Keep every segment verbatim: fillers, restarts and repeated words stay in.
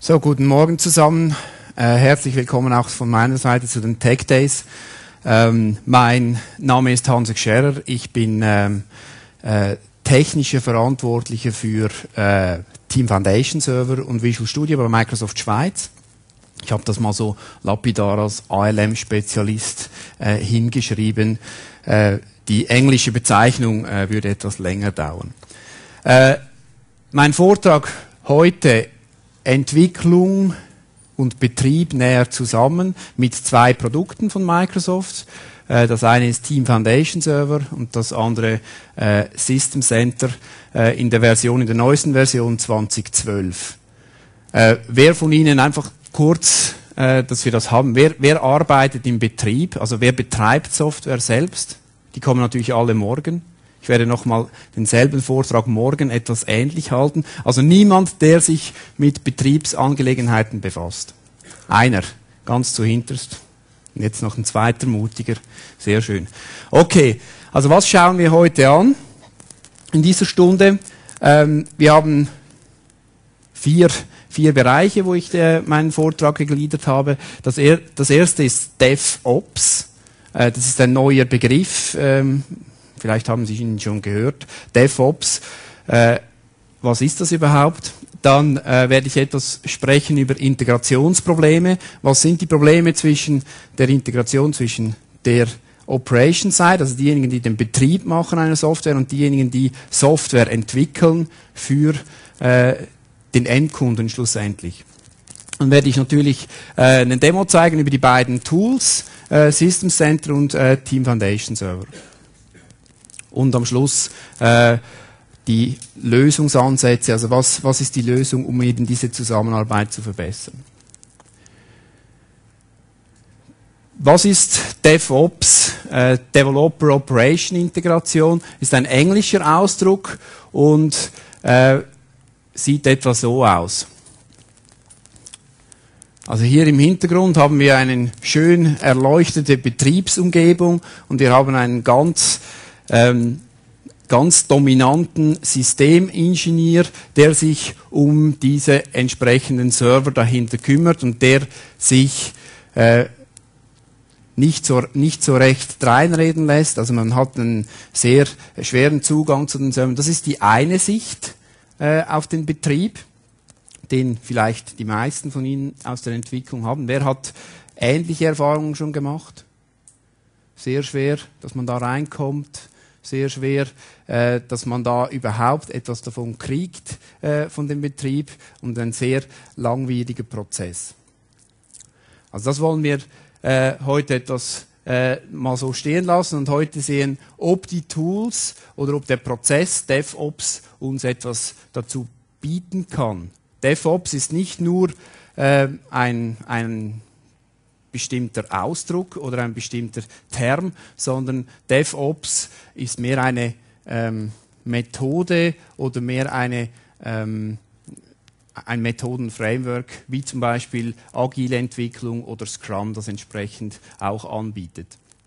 So, guten Morgen zusammen. Äh, herzlich willkommen auch von meiner Seite zu den Tech Days. Ähm, mein Name ist Hans Scherer. Ich bin ähm, äh, technischer Verantwortlicher für äh, Team Foundation Server und Visual Studio bei Microsoft Schweiz. Ich habe das mal so lapidar als A L M-Spezialist äh, hingeschrieben. Äh, die englische Bezeichnung äh, würde etwas länger dauern. Äh, mein Vortrag heute: Entwicklung und Betrieb näher zusammen mit zwei Produkten von Microsoft. Äh, das eine ist Team Foundation Server und das andere äh, System Center äh, in der Version, in der neuesten Version zwanzig zwölf. Äh, wer von Ihnen, einfach kurz, äh, dass wir das haben, wer, wer arbeitet im Betrieb, also wer betreibt Software selbst? Die kommen natürlich alle morgen. Ich werde nochmal denselben Vortrag morgen etwas ähnlich halten. Also niemand, der sich mit Betriebsangelegenheiten befasst. Einer, ganz zu hinterst. Und jetzt noch ein zweiter mutiger. Sehr schön. Okay, also was schauen wir heute an in dieser Stunde? Ähm, wir haben vier, vier Bereiche, wo ich äh, meinen Vortrag gegliedert habe. Das, er, das erste ist DevOps. Äh, das ist ein neuer Begriff. Ähm, Vielleicht haben Sie ihn schon gehört. DevOps, äh, was ist das überhaupt? Dann äh, werde ich etwas sprechen über Integrationsprobleme. Was sind die Probleme zwischen der Integration zwischen der Operation Side, also diejenigen, die den Betrieb machen einer Software, und diejenigen, die Software entwickeln für äh, den Endkunden schlussendlich. Dann werde ich natürlich äh, eine Demo zeigen über die beiden Tools, äh, System Center und äh, Team Foundation Server. Und am Schluss äh, die Lösungsansätze, also was, was ist die Lösung, um eben diese Zusammenarbeit zu verbessern. Was ist DevOps? Äh, Developer Operation Integration ist ein englischer Ausdruck und äh, sieht etwa so aus. Also hier im Hintergrund haben wir eine schön erleuchtete Betriebsumgebung und wir haben einen ganz Ähm, ganz dominanten Systemingenieur, der sich um diese entsprechenden Server dahinter kümmert und der sich äh, nicht so, nicht so recht dreinreden lässt. Also man hat einen sehr schweren Zugang zu den Servern. Das ist die eine Sicht äh, auf den Betrieb, den vielleicht die meisten von Ihnen aus der Entwicklung haben. Wer hat ähnliche Erfahrungen schon gemacht? Sehr schwer, dass man da reinkommt. Sehr schwer, äh, dass man da überhaupt etwas davon kriegt, äh, von dem Betrieb, und ein sehr langwieriger Prozess. Also das wollen wir äh, heute etwas äh, mal so stehen lassen und heute sehen, ob die Tools oder ob der Prozess DevOps uns etwas dazu bieten kann. DevOps ist nicht nur äh, ein, ein bestimmter Ausdruck oder ein bestimmter Term, sondern DevOps ist mehr eine ähm, Methode oder mehr eine, ähm, ein Methodenframework, wie zum Beispiel agile Entwicklung oder Scrum das entsprechend auch anbietet.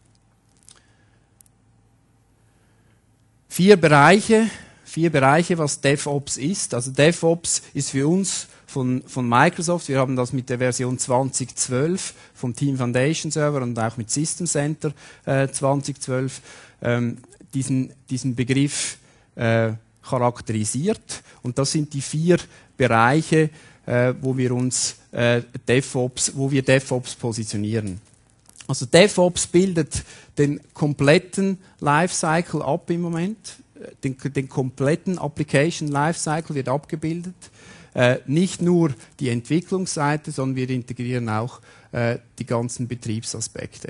Vier Bereiche, vier Bereiche, was DevOps ist. Also DevOps ist für uns Von, von Microsoft. Wir haben das mit der Version zwanzig zwölf vom Team Foundation Server und auch mit System Center äh, zwanzig zwölf ähm, diesen, diesen Begriff äh, charakterisiert. Und das sind die vier Bereiche, äh, wo wir uns äh, DevOps, wo wir DevOps positionieren. Also DevOps bildet den kompletten Lifecycle ab im Moment. Den, den kompletten Application Lifecycle wird abgebildet. Äh, nicht nur die Entwicklungsseite, sondern wir integrieren auch äh, die ganzen Betriebsaspekte.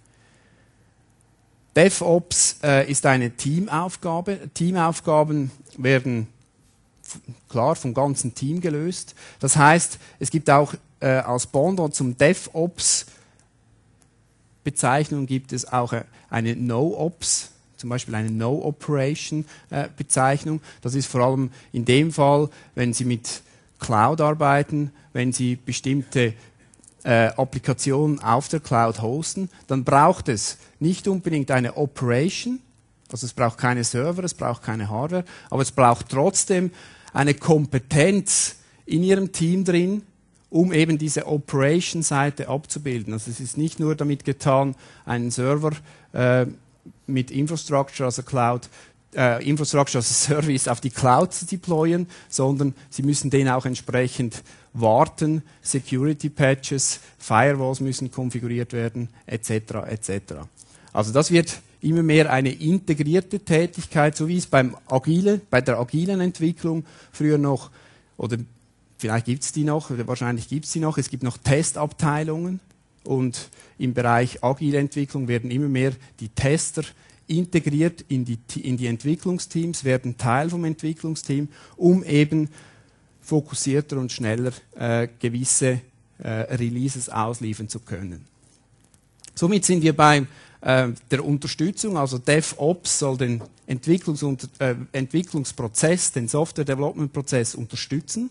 DevOps äh, ist eine Teamaufgabe. Teamaufgaben werden klar vom ganzen Team gelöst. Das heißt, es gibt auch äh, als Pendant zum DevOps Bezeichnung gibt es auch eine No-Ops, zum Beispiel eine No-Operation-Bezeichnung. Das ist vor allem in dem Fall, wenn Sie mit Cloud arbeiten, wenn Sie bestimmte äh, Applikationen auf der Cloud hosten, dann braucht es nicht unbedingt eine Operation, also es braucht keine Server, es braucht keine Hardware, aber es braucht trotzdem eine Kompetenz in Ihrem Team drin, um eben diese Operation-Seite abzubilden. Also es ist nicht nur damit getan, einen Server äh, mit Infrastructure, also Cloud, äh, Infrastructure as a Service auf die Cloud zu deployen, sondern Sie müssen den auch entsprechend warten, Security Patches, Firewalls müssen konfiguriert werden, et cetera et cetera. Also das wird immer mehr eine integrierte Tätigkeit, so wie es beim Agile, bei der agilen Entwicklung früher noch, oder vielleicht gibt es die noch, oder wahrscheinlich gibt es die noch, es gibt noch Testabteilungen und im Bereich agile Entwicklung werden immer mehr die Tester integriert in die, in die Entwicklungsteams, werden Teil vom Entwicklungsteam, um eben fokussierter und schneller äh, gewisse äh, Releases ausliefern zu können. Somit sind wir bei äh, der Unterstützung, also DevOps soll den Entwicklungs äh, Entwicklungsprozess, den Software-Development-Prozess unterstützen.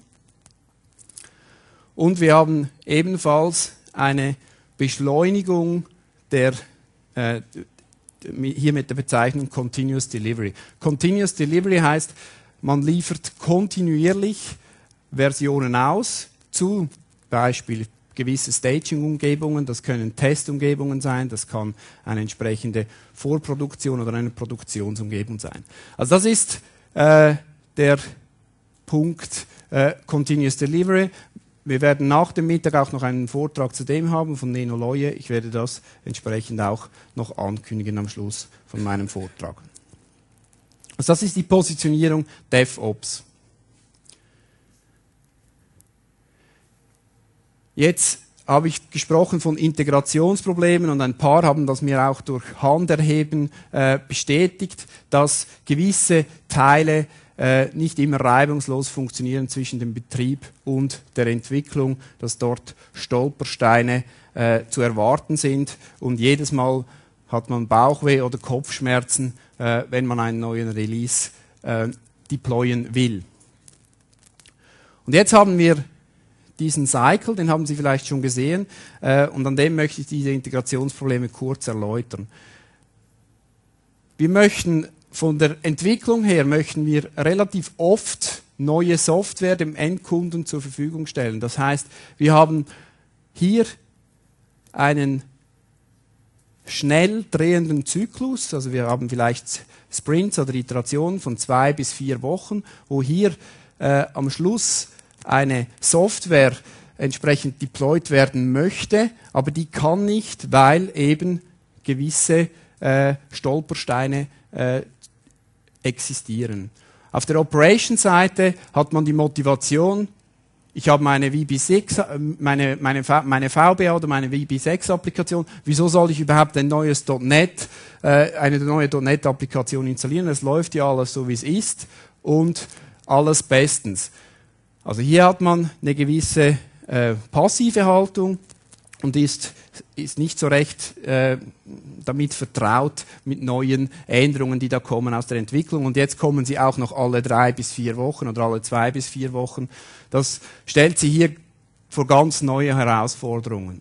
Und wir haben ebenfalls eine Beschleunigung der, äh, hier mit der Bezeichnung Continuous Delivery. Continuous Delivery heißt, man liefert kontinuierlich Versionen aus, zum Beispiel gewisse Staging-Umgebungen, das können Testumgebungen sein, das kann eine entsprechende Vorproduktion oder eine Produktionsumgebung sein. Also das ist äh, der Punkt äh, Continuous Delivery. Wir werden nach dem Mittag auch noch einen Vortrag zu dem haben von Neno Loye. Ich werde das entsprechend auch noch ankündigen am Schluss von meinem Vortrag. Also das ist die Positionierung DevOps. Jetzt habe ich gesprochen von Integrationsproblemen und ein paar haben das mir auch durch Handerheben äh, bestätigt, dass gewisse Teile äh, nicht immer reibungslos funktionieren zwischen dem Betrieb und der Entwicklung, dass dort Stolpersteine äh, zu erwarten sind und jedes Mal hat man Bauchweh oder Kopfschmerzen, äh, wenn man einen neuen Release äh, deployen will. Und jetzt haben wir diesen Cycle, den haben Sie vielleicht schon gesehen, äh, und an dem möchte ich diese Integrationsprobleme kurz erläutern. Wir möchten von der Entwicklung her möchten wir relativ oft neue Software dem Endkunden zur Verfügung stellen. Das heißt, wir haben hier einen schnell drehenden Zyklus, also wir haben vielleicht Sprints oder Iterationen von zwei bis vier Wochen, wo hier äh, am Schluss eine Software entsprechend deployed werden möchte, aber die kann nicht, weil eben gewisse äh, Stolpersteine äh, existieren. Auf der Operation-Seite hat man die Motivation, ich habe meine V B sechs, meine, meine, meine V B A oder meine V B sechs Applikation, wieso soll ich überhaupt ein neues .NET, äh, eine neue .NET Applikation installieren? Es läuft ja alles so, wie es ist und alles bestens. Also hier hat man eine gewisse äh, passive Haltung und ist, ist nicht so recht äh, damit vertraut mit neuen Änderungen, die da kommen aus der Entwicklung. Und jetzt kommen sie auch noch alle drei bis vier Wochen oder alle zwei bis vier Wochen. Das stellt sie hier vor ganz neue Herausforderungen.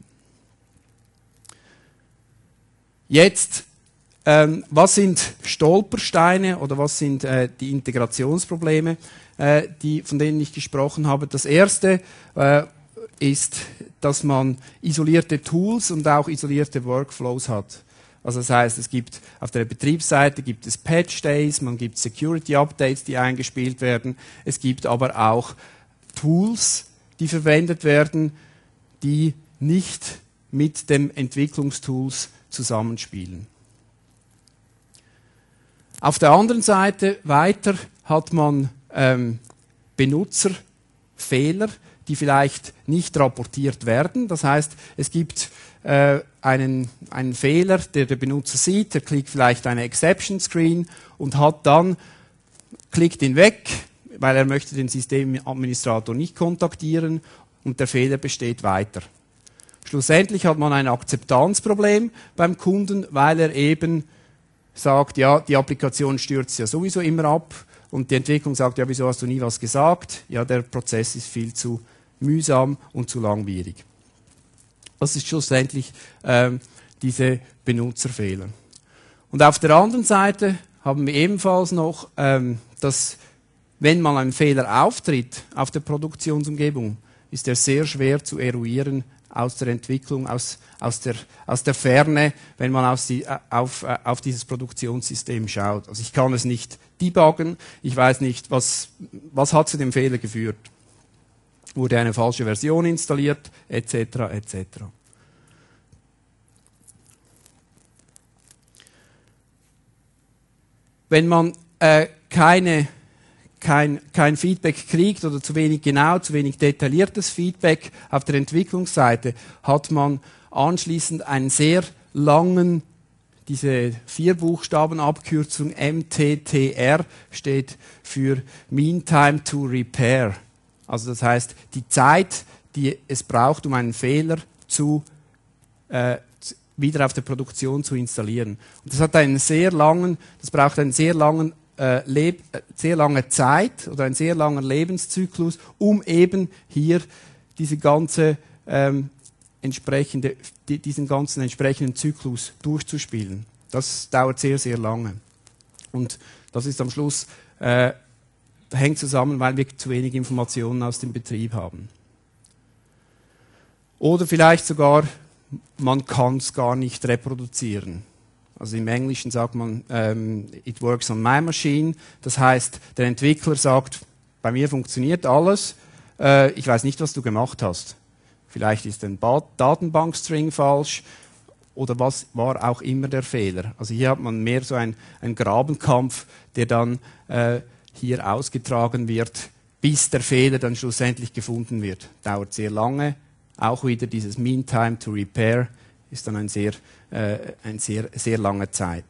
Jetzt, ähm, was sind Stolpersteine oder was sind äh, die Integrationsprobleme, äh, die, von denen ich gesprochen habe? Das erste äh, ist, dass man isolierte Tools und auch isolierte Workflows hat. Also das heißt, es gibt auf der Betriebsseite gibt es Patch Days, man gibt Security Updates, die eingespielt werden. Es gibt aber auch Tools, die verwendet werden, die nicht mit dem Entwicklungstools zusammenspielen. Auf der anderen Seite weiter hat man ähm, Benutzerfehler, die vielleicht nicht rapportiert werden. Das heißt, es gibt äh, einen, einen Fehler, der der Benutzer sieht, der klickt vielleicht eine Exception Screen und hat dann, klickt ihn weg, weil er möchte den Systemadministrator nicht kontaktieren und der Fehler besteht weiter. Schlussendlich hat man ein Akzeptanzproblem beim Kunden, weil er eben sagt, ja, die Applikation stürzt ja sowieso immer ab und die Entwicklung sagt, ja, wieso hast du nie was gesagt? Ja, der Prozess ist viel zu mühsam und zu langwierig. Das ist schlussendlich ähm, diese Benutzerfehler. Und auf der anderen Seite haben wir ebenfalls noch, ähm, dass wenn mal ein Fehler auftritt auf der Produktionsumgebung, ist er sehr schwer zu eruieren aus der Entwicklung, aus, aus, der, aus der Ferne, wenn man aus die, auf, auf dieses Produktionssystem schaut. Also ich kann es nicht debuggen, ich weiß nicht, was, was hat zu dem Fehler geführt. Wurde eine falsche Version installiert, et cetera et cetera. Wenn man äh, keine, kein, kein Feedback kriegt oder zu wenig genau, zu wenig detailliertes Feedback auf der Entwicklungsseite, hat man anschließend einen sehr langen, diese vier Buchstaben Abkürzung M T T R steht für Mean Time to Repair. Also das heißt, die Zeit, die es braucht, um einen Fehler zu äh, wieder auf der Produktion zu installieren. Und das hat einen sehr langen, das braucht einen sehr langen äh, Leb äh, sehr lange Zeit oder einen sehr langen Lebenszyklus, um eben hier diese ganze ähm, entsprechende, die, diesen ganzen entsprechenden Zyklus durchzuspielen. Das dauert sehr, sehr lange. Und das ist am Schluss äh, hängt zusammen, weil wir zu wenig Informationen aus dem Betrieb haben. Oder vielleicht sogar man kann es gar nicht reproduzieren. Also im Englischen sagt man, ähm, it works on my machine. Das heißt, der Entwickler sagt, bei mir funktioniert alles, äh, ich weiß nicht, was du gemacht hast. Vielleicht ist ein Datenbankstring falsch oder was war auch immer der Fehler. Also hier hat man mehr so einen Grabenkampf, der dann äh, hier ausgetragen wird, bis der Fehler dann schlussendlich gefunden wird. Dauert sehr lange. Auch wieder dieses Mean Time to Repair ist dann ein sehr, äh, eine sehr, sehr lange Zeit.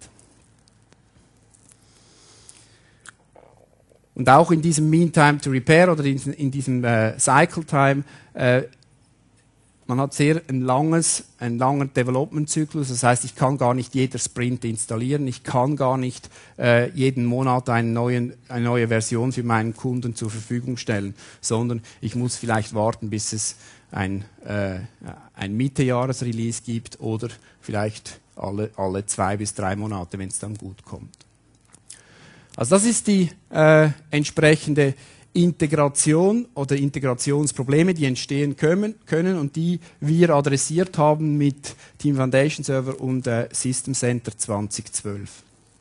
Und auch in diesem Mean Time to Repair oder in, in diesem äh, Cycle Time, äh, man hat sehr ein langes, einen langen Development-Zyklus. Das heißt, ich kann gar nicht jeder Sprint installieren, ich kann gar nicht äh, jeden Monat einen neuen, eine neue Version für meinen Kunden zur Verfügung stellen, sondern ich muss vielleicht warten, bis es ein, äh, ein Mitte-Jahres-Release gibt oder vielleicht alle, alle zwei bis drei Monate, wenn es dann gut kommt. Also das ist die äh, entsprechende Integration oder Integrationsprobleme, die entstehen können, können und die wir adressiert haben mit Team Foundation Server und äh, System Center zwanzig zwölf.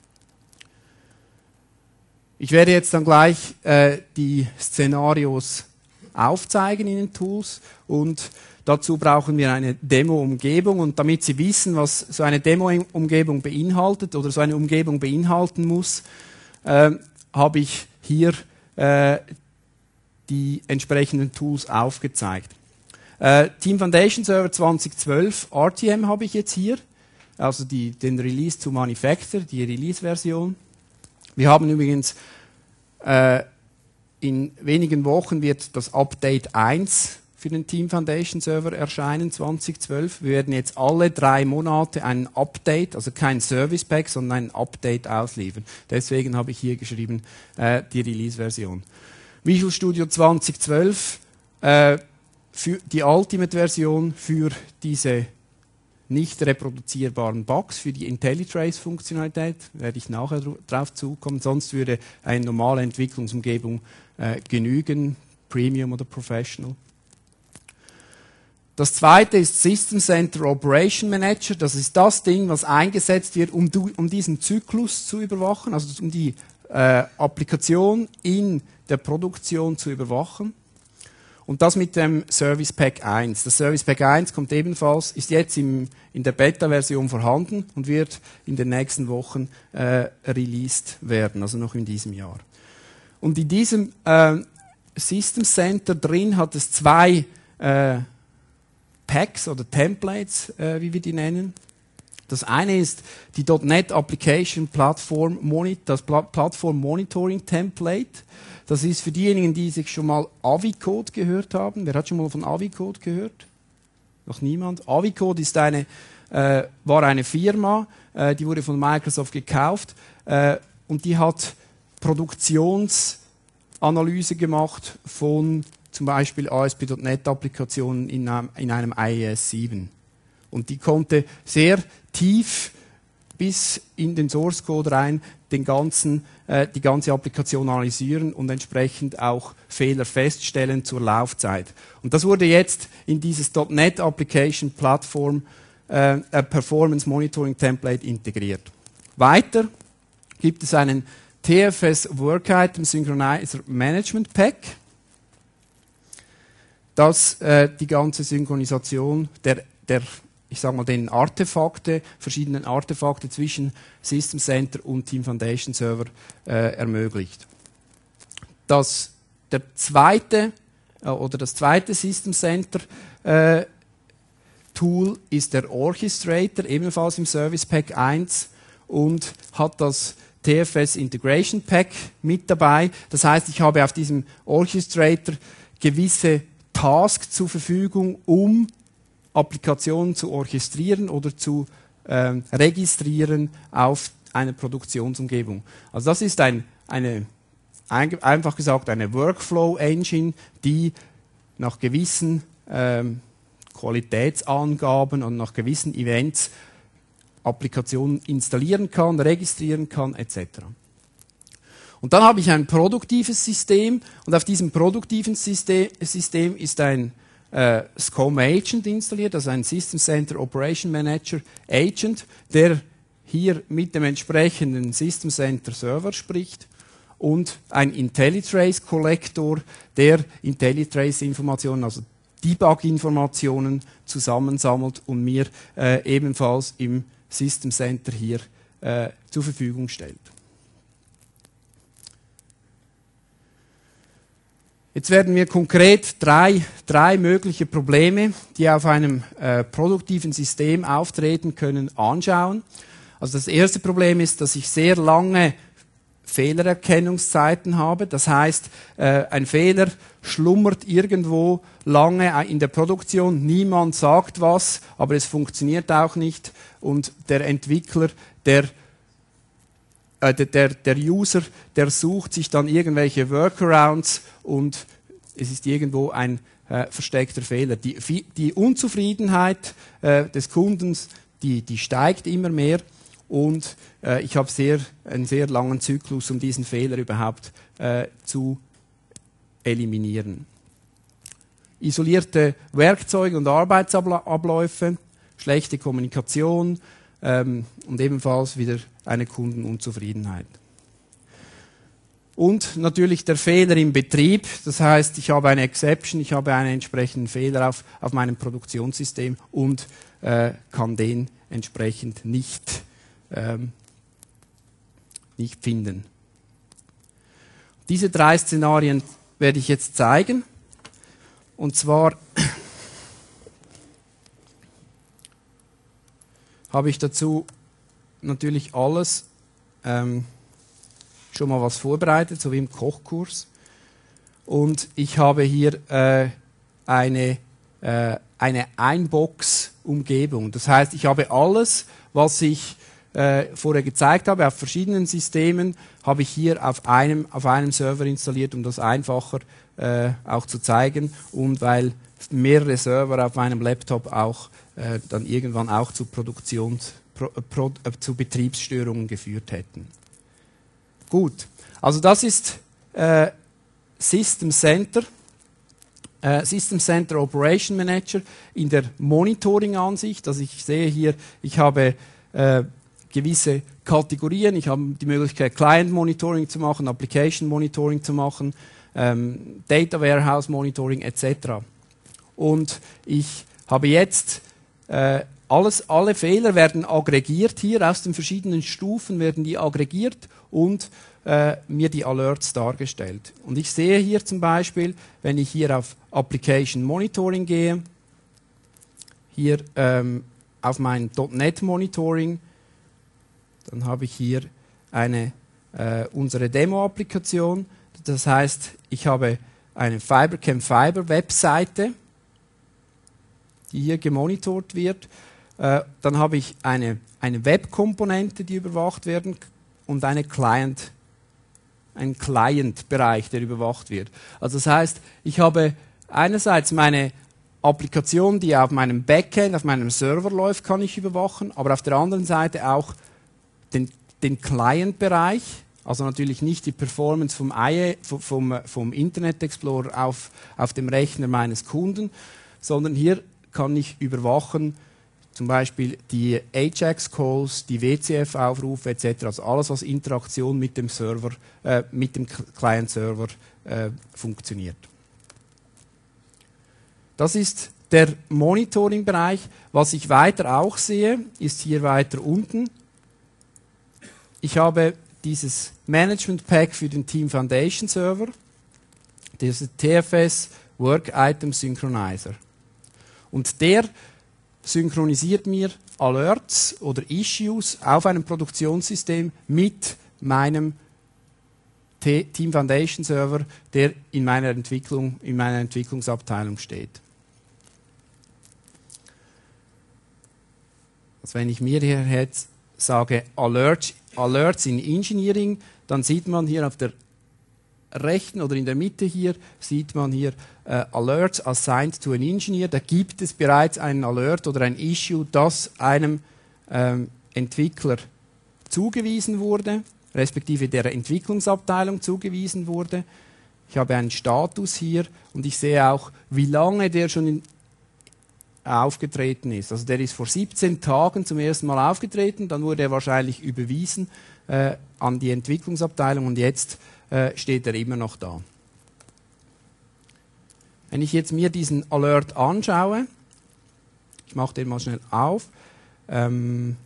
Ich werde jetzt dann gleich äh, die Szenarios aufzeigen in den Tools und dazu brauchen wir eine Demo-Umgebung und damit Sie wissen, was so eine Demo-Umgebung beinhaltet oder so eine Umgebung beinhalten muss, äh, habe ich hier äh, die entsprechenden Tools aufgezeigt. Äh, Team Foundation Server zwanzig zwölf, R T M habe ich jetzt hier, also die, den Release to Manufacture, die Release-Version. Wir haben übrigens äh, in wenigen Wochen wird das Update eins für den Team Foundation Server erscheinen, zwanzig zwölf. Wir werden jetzt alle drei Monate ein Update, also kein Service Pack, sondern ein Update ausliefern. Deswegen habe ich hier geschrieben, äh, die Release-Version. Visual Studio zwanzig zwölf, äh, für die Ultimate-Version für diese nicht reproduzierbaren Bugs, für die IntelliTrace-Funktionalität, werde ich nachher drauf zukommen, sonst würde eine normale Entwicklungsumgebung äh, genügen, Premium oder Professional. Das zweite ist System Center Operation Manager, das ist das Ding, was eingesetzt wird, um, um diesen Zyklus zu überwachen, also um die äh, Applikation in der Produktion zu überwachen. Und das mit dem Service Pack eins. Das Service Pack eins kommt ebenfalls, ist jetzt im, in der Beta-Version vorhanden und wird in den nächsten Wochen äh, released werden, also noch in diesem Jahr. Und in diesem äh, System Center drin hat es zwei äh, Packs oder Templates, äh, wie wir die nennen. Das eine ist die .NET Application Platform Monitor, das Pla Plattform Monitoring Template. Das ist für diejenigen, die sich schon mal Avicode gehört haben. Wer hat schon mal von Avicode gehört? Noch niemand? Avicode ist eine, äh, war eine Firma, äh, die wurde von Microsoft gekauft äh, und die hat Produktionsanalyse gemacht von zum Beispiel A S P Punkt NET Applikationen in einem, in einem I E S sieben. Und die konnte sehr tief bis in den Source Code rein den ganzen, äh, die ganze Applikation analysieren und entsprechend auch Fehler feststellen zur Laufzeit. Und das wurde jetzt in dieses .NET Application Platform äh, Performance Monitoring Template integriert. Weiter gibt es einen T F S Work Item Synchronizer Management Pack, das äh, die ganze Synchronisation der, der ich sage mal, den Artefakte, verschiedenen Artefakte zwischen System Center und Team Foundation Server äh, ermöglicht. Das, der zweite, äh, oder das zweite System Center äh, Tool ist der Orchestrator, ebenfalls im Service Pack eins und hat das T F S Integration Pack mit dabei. Das heißt, ich habe auf diesem Orchestrator gewisse Tasks zur Verfügung, um Applikationen zu orchestrieren oder zu äh, registrieren auf einer Produktionsumgebung. Also das ist ein, eine, ein, einfach gesagt eine Workflow-Engine, die nach gewissen ähm, Qualitätsangaben und nach gewissen Events Applikationen installieren kann, registrieren kann, et cetera. Und dann habe ich ein produktives System und auf diesem produktiven System, System ist ein äh, S C O M Agent installiert, also ein System Center Operation Manager Agent, der hier mit dem entsprechenden System Center Server spricht und ein IntelliTrace Kollektor, der IntelliTrace-Informationen, also Debug-Informationen zusammensammelt und mir äh, ebenfalls im System Center hier äh, zur Verfügung stellt. Jetzt werden wir konkret drei, drei mögliche Probleme, die auf einem äh, produktiven System auftreten können, anschauen. Also das erste Problem ist, dass ich sehr lange Fehlererkennungszeiten habe. Das heißt, äh, ein Fehler schlummert irgendwo lange in der Produktion. Niemand sagt was, aber es funktioniert auch nicht. Und der Entwickler, der Der, der User, der sucht sich dann irgendwelche Workarounds und es ist irgendwo ein äh, versteckter Fehler. Die, die Unzufriedenheit äh, des Kundens, die, die steigt immer mehr und äh, ich habe sehr, einen sehr langen Zyklus, um diesen Fehler überhaupt äh, zu eliminieren. Isolierte Werkzeuge und Arbeitsabläufe, schlechte Kommunikation, Ähm, und ebenfalls wieder eine Kundenunzufriedenheit. Und natürlich der Fehler im Betrieb, das heißt, ich habe eine Exception, ich habe einen entsprechenden Fehler auf, auf meinem Produktionssystem und äh, kann den entsprechend nicht, ähm, nicht finden. Diese drei Szenarien werde ich jetzt zeigen. Und zwar habe ich dazu natürlich alles ähm, schon mal was vorbereitet, so wie im Kochkurs. Und ich habe hier äh, eine, äh, eine Einbox-Umgebung. Das heißt, ich habe alles, was ich äh, vorher gezeigt habe, auf verschiedenen Systemen, habe ich hier auf einem, auf einem Server installiert, um das einfacher äh, auch zu zeigen und weil mehrere Server auf meinem Laptop auch äh, dann irgendwann auch zu Produktions, Pro, Pro, äh, zu Betriebsstörungen geführt hätten. Gut, also das ist äh, System Center, äh, System Center Operation Manager in der Monitoring-Ansicht. Also ich sehe hier, ich habe äh, gewisse Kategorien, ich habe die Möglichkeit Client Monitoring zu machen, Application Monitoring zu machen, ähm, Data Warehouse Monitoring et cetera. Und ich habe jetzt äh, alles, alle Fehler werden aggregiert hier, aus den verschiedenen Stufen werden die aggregiert und äh, mir die Alerts dargestellt. Und ich sehe hier zum Beispiel, wenn ich hier auf Application Monitoring gehe, hier ähm, auf mein .NET Monitoring, dann habe ich hier eine, äh, unsere Demo-Applikation. Das heißt, ich habe eine FiberCam Fiber Webseite, die hier gemonitort wird. Äh, dann habe ich eine, eine Web-Komponente, die überwacht werden und eine Client, einen Client-Bereich, der überwacht wird. Also das heißt, ich habe einerseits meine Applikation, die auf meinem Backend, auf meinem Server läuft, kann ich überwachen, aber auf der anderen Seite auch den, den Client-Bereich, also natürlich nicht die Performance vom, I A, vom, vom Internet Explorer auf, auf dem Rechner meines Kunden, sondern hier kann ich überwachen, zum Beispiel die Ajax-Calls, die W C F-Aufrufe et cetera. Also alles, was Interaktion mit dem Server, äh, mit dem Client-Server äh, funktioniert. Das ist der Monitoring-Bereich. Was ich weiter auch sehe, ist hier weiter unten. Ich habe dieses Management Pack für den Team Foundation Server, das ist T F S Work Item Synchronizer. Und der synchronisiert mir Alerts oder Issues auf einem Produktionssystem mit meinem T- Team Foundation Server, der in meiner Entwicklung, in meiner Entwicklungsabteilung steht. Also wenn ich mir hier jetzt sage Alert, Alerts in Engineering, dann sieht man hier auf der rechten oder in der Mitte hier, sieht man hier äh, Alerts assigned to an engineer. Da gibt es bereits einen Alert oder ein Issue, das einem ähm, Entwickler zugewiesen wurde, respektive der Entwicklungsabteilung zugewiesen wurde. Ich habe einen Status hier und ich sehe auch, wie lange der schon in, äh, aufgetreten ist. Also der ist vor siebzehn Tagen zum ersten Mal aufgetreten, dann wurde er wahrscheinlich überwiesen äh, an die Entwicklungsabteilung und jetzt äh, steht er immer noch da. Wenn ich jetzt mir diesen Alert anschaue, ich mache den mal schnell auf, ähm,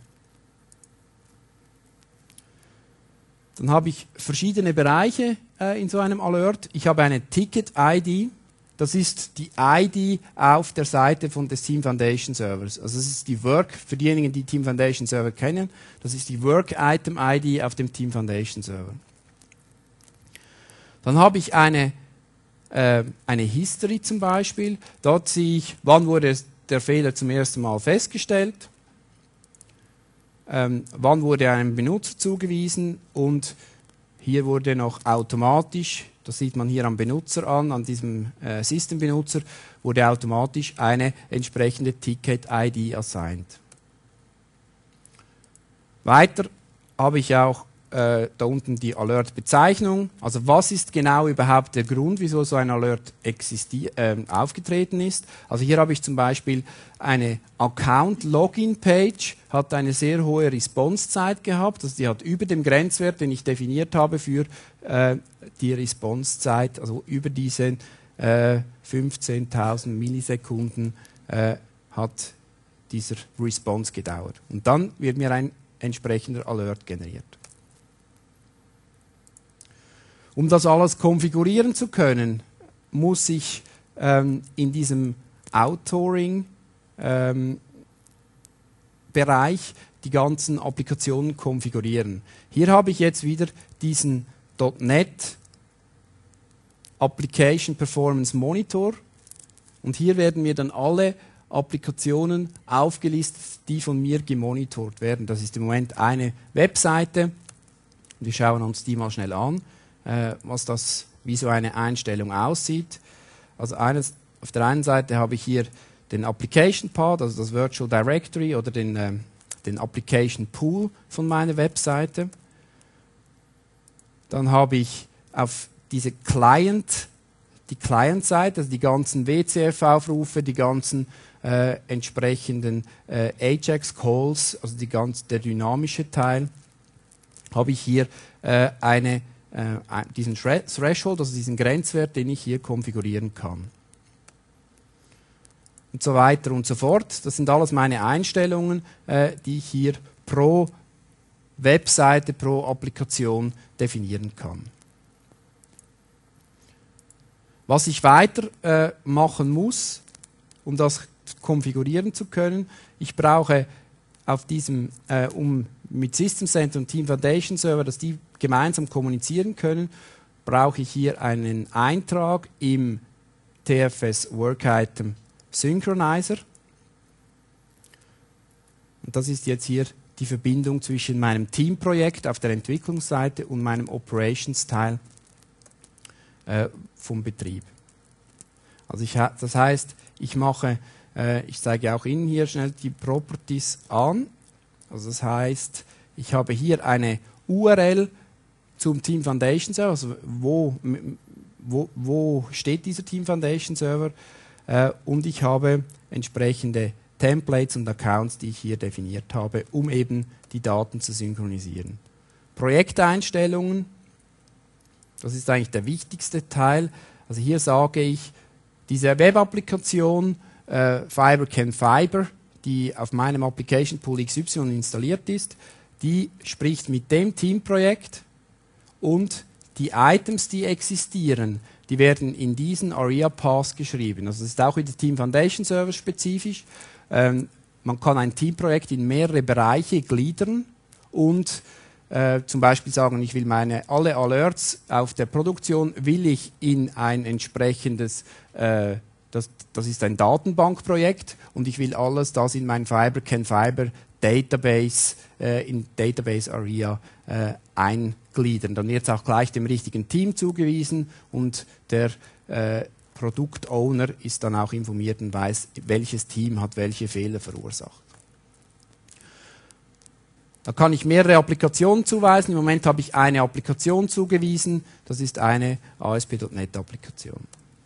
dann habe ich verschiedene Bereiche äh, in so einem Alert. Ich habe eine Ticket-I D, das ist die I D auf der Seite von des Team Foundation Servers. Also das ist die Work, für diejenigen, die Team Foundation Server kennen, das ist die Work-Item-I D auf dem Team Foundation Server. Dann habe ich eine, äh, eine History zum Beispiel. Dort sehe ich, wann wurde der Fehler zum ersten Mal festgestellt, ähm, wann wurde einem Benutzer zugewiesen und hier wurde noch automatisch, das sieht man hier am Benutzer an, an diesem äh, System-Benutzer, wurde automatisch eine entsprechende Ticket-I D assigned. Weiter habe ich auch Äh, da unten die Alert-Bezeichnung. Also was ist genau überhaupt der Grund, wieso so ein Alert äh, aufgetreten ist. Also hier habe ich zum Beispiel eine Account-Login-Page, hat eine sehr hohe Response-Zeit gehabt. Also die hat über dem Grenzwert, den ich definiert habe für äh, die Response-Zeit, also über diese äh, fünfzehntausend Millisekunden äh, hat dieser Response gedauert. Und dann wird mir ein entsprechender Alert generiert. Um das alles konfigurieren zu können, muss ich ähm, in diesem Authoring ähm, Bereich die ganzen Applikationen konfigurieren. Hier habe ich jetzt wieder diesen .NET Application Performance Monitor und hier werden mir dann alle Applikationen aufgelistet, die von mir gemonitort werden. Das ist im Moment eine Webseite. Wir schauen uns die mal schnell an, was das, wie so eine Einstellung aussieht. Also eines, auf der einen Seite habe ich hier den Application Path, also das Virtual Directory oder den, äh, den Application Pool von meiner Webseite. Dann habe ich auf diese Client, die Client-Seite, also die ganzen W C F-Aufrufe, die ganzen äh, entsprechenden äh, Ajax-Calls, also die ganz, der dynamische Teil, habe ich hier äh, eine Äh, diesen Threshold, also diesen Grenzwert, den ich hier konfigurieren kann. Und so weiter und so fort. Das sind alles meine Einstellungen, äh, die ich hier pro Webseite, pro Applikation definieren kann. Was ich weiter äh, machen muss, um das konfigurieren zu können, ich brauche auf diesem, äh, um mit System Center und Team Foundation Server, dass die gemeinsam kommunizieren können, brauche ich hier einen Eintrag im T F S Work Item Synchronizer. Und das ist jetzt hier die Verbindung zwischen meinem Teamprojekt auf der Entwicklungsseite und meinem Operations-Teil äh, vom Betrieb. Also ich, das heißt, ich mache, äh, ich zeige auch Ihnen hier schnell die Properties an. Also das heißt, Ich habe hier eine U R L zum Team Foundation Server, also wo, wo, wo steht dieser Team Foundation Server, äh, und ich habe entsprechende Templates und Accounts, die ich hier definiert habe, um eben die Daten zu synchronisieren. Projekteinstellungen, das ist eigentlich der wichtigste Teil. Also hier sage ich, diese Web-Applikation äh, Fiber can Fiber, die auf meinem Application Pool X Y installiert ist, die spricht mit dem Teamprojekt und die Items, die existieren, die werden in diesen ARIA-Paths geschrieben. Also das ist auch wieder Team Foundation Server spezifisch. Ähm, man kann ein Teamprojekt in mehrere Bereiche gliedern und äh, zum Beispiel sagen, ich will meine alle Alerts auf der Produktion will ich in ein entsprechendes, äh, das, das ist ein Datenbankprojekt und ich will alles das in mein Fiber can Fiber Database, äh, in Database ARIA äh, eingliedern. Dann wird es auch gleich dem richtigen Team zugewiesen und der äh, Produktowner ist dann auch informiert und weiß, welches Team hat welche Fehler verursacht. Da kann ich mehrere Applikationen zuweisen. Im Moment habe ich eine Applikation zugewiesen. Das ist eine A S P Punkt net Applikation.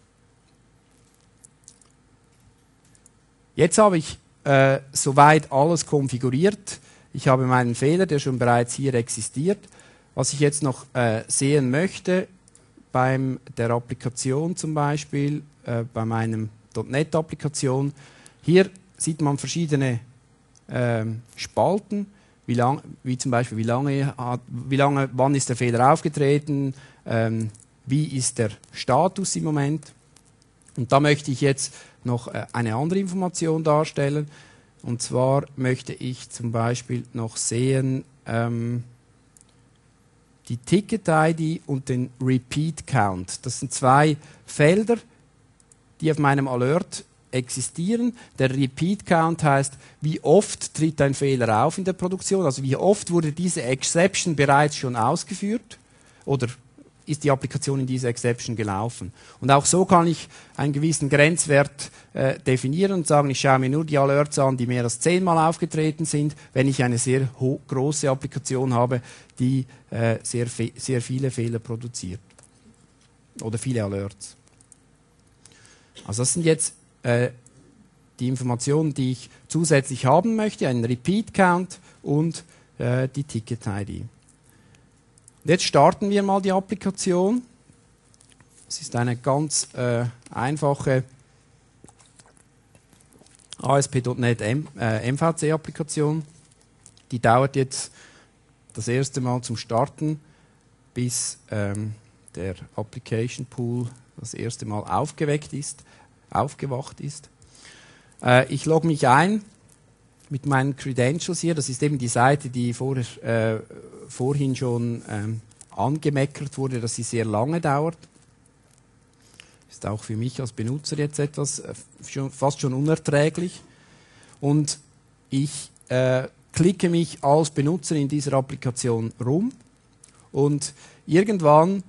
Jetzt habe ich äh, soweit alles konfiguriert. Ich habe meinen Fehler, der schon bereits hier existiert. Was ich jetzt noch äh, sehen möchte, bei der Applikation zum Beispiel, äh, bei meinem .NET Applikation, hier sieht man verschiedene äh, Spalten, wie, lang, wie zum Beispiel, wie lange, hat, wie lange, wann ist der Fehler aufgetreten, ähm, wie ist der Status im Moment. Und da möchte ich jetzt noch äh, eine andere Information darstellen. Und zwar möchte ich zum Beispiel noch sehen, ähm, die Ticket-I D und den Repeat-Count. Das sind zwei Felder, die auf meinem Alert existieren. Der Repeat-Count heißt, wie oft tritt ein Fehler auf in der Produktion, also wie oft wurde diese Exception bereits schon ausgeführt oder ist die Applikation in diese Exception gelaufen. Und auch so kann ich einen gewissen Grenzwert äh, definieren und sagen, ich schaue mir nur die Alerts an, die mehr als zehnmal aufgetreten sind, wenn ich eine sehr große Applikation habe, die äh, sehr, sehr viele Fehler produziert. Oder viele Alerts. Also das sind jetzt äh, die Informationen, die ich zusätzlich haben möchte, einen Repeat-Count und äh, die Ticket-I D. Und jetzt starten wir mal die Applikation. Es ist eine ganz äh, einfache A S P Punkt net M, äh, M V C-Applikation. Die dauert jetzt das erste Mal zum Starten, bis ähm, der Application Pool das erste Mal aufgeweckt ist, aufgewacht ist. Äh, ich logge mich ein mit meinen Credentials hier. Das ist eben die Seite, die vorher, äh, vorhin schon ähm, angemeckert wurde, dass sie sehr lange dauert. Ist auch für mich als Benutzer jetzt etwas äh, schon, fast schon unerträglich. Und ich äh, klicke mich als Benutzer in dieser Applikation rum und irgendwann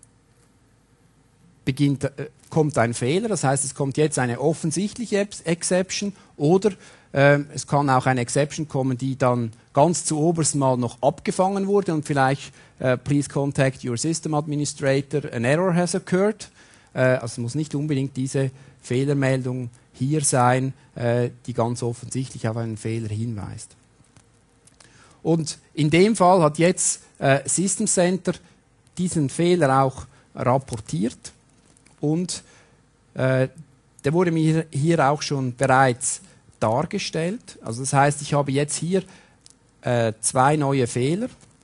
beginnt, äh, kommt ein Fehler. Das heißt, es kommt jetzt eine offensichtliche Exception oder äh, es kann auch eine Exception kommen, die dann ganz zu oberst mal noch abgefangen wurde und vielleicht äh, please contact your system administrator, an error has occurred. Äh, also es muss nicht unbedingt diese Fehlermeldung hier sein, äh, die ganz offensichtlich auf einen Fehler hinweist. Und in dem Fall hat jetzt äh, System Center diesen Fehler auch rapportiert und äh, der wurde mir hier auch schon bereits dargestellt. Also das heißt, ich habe jetzt hier äh, zwei neue Fehler.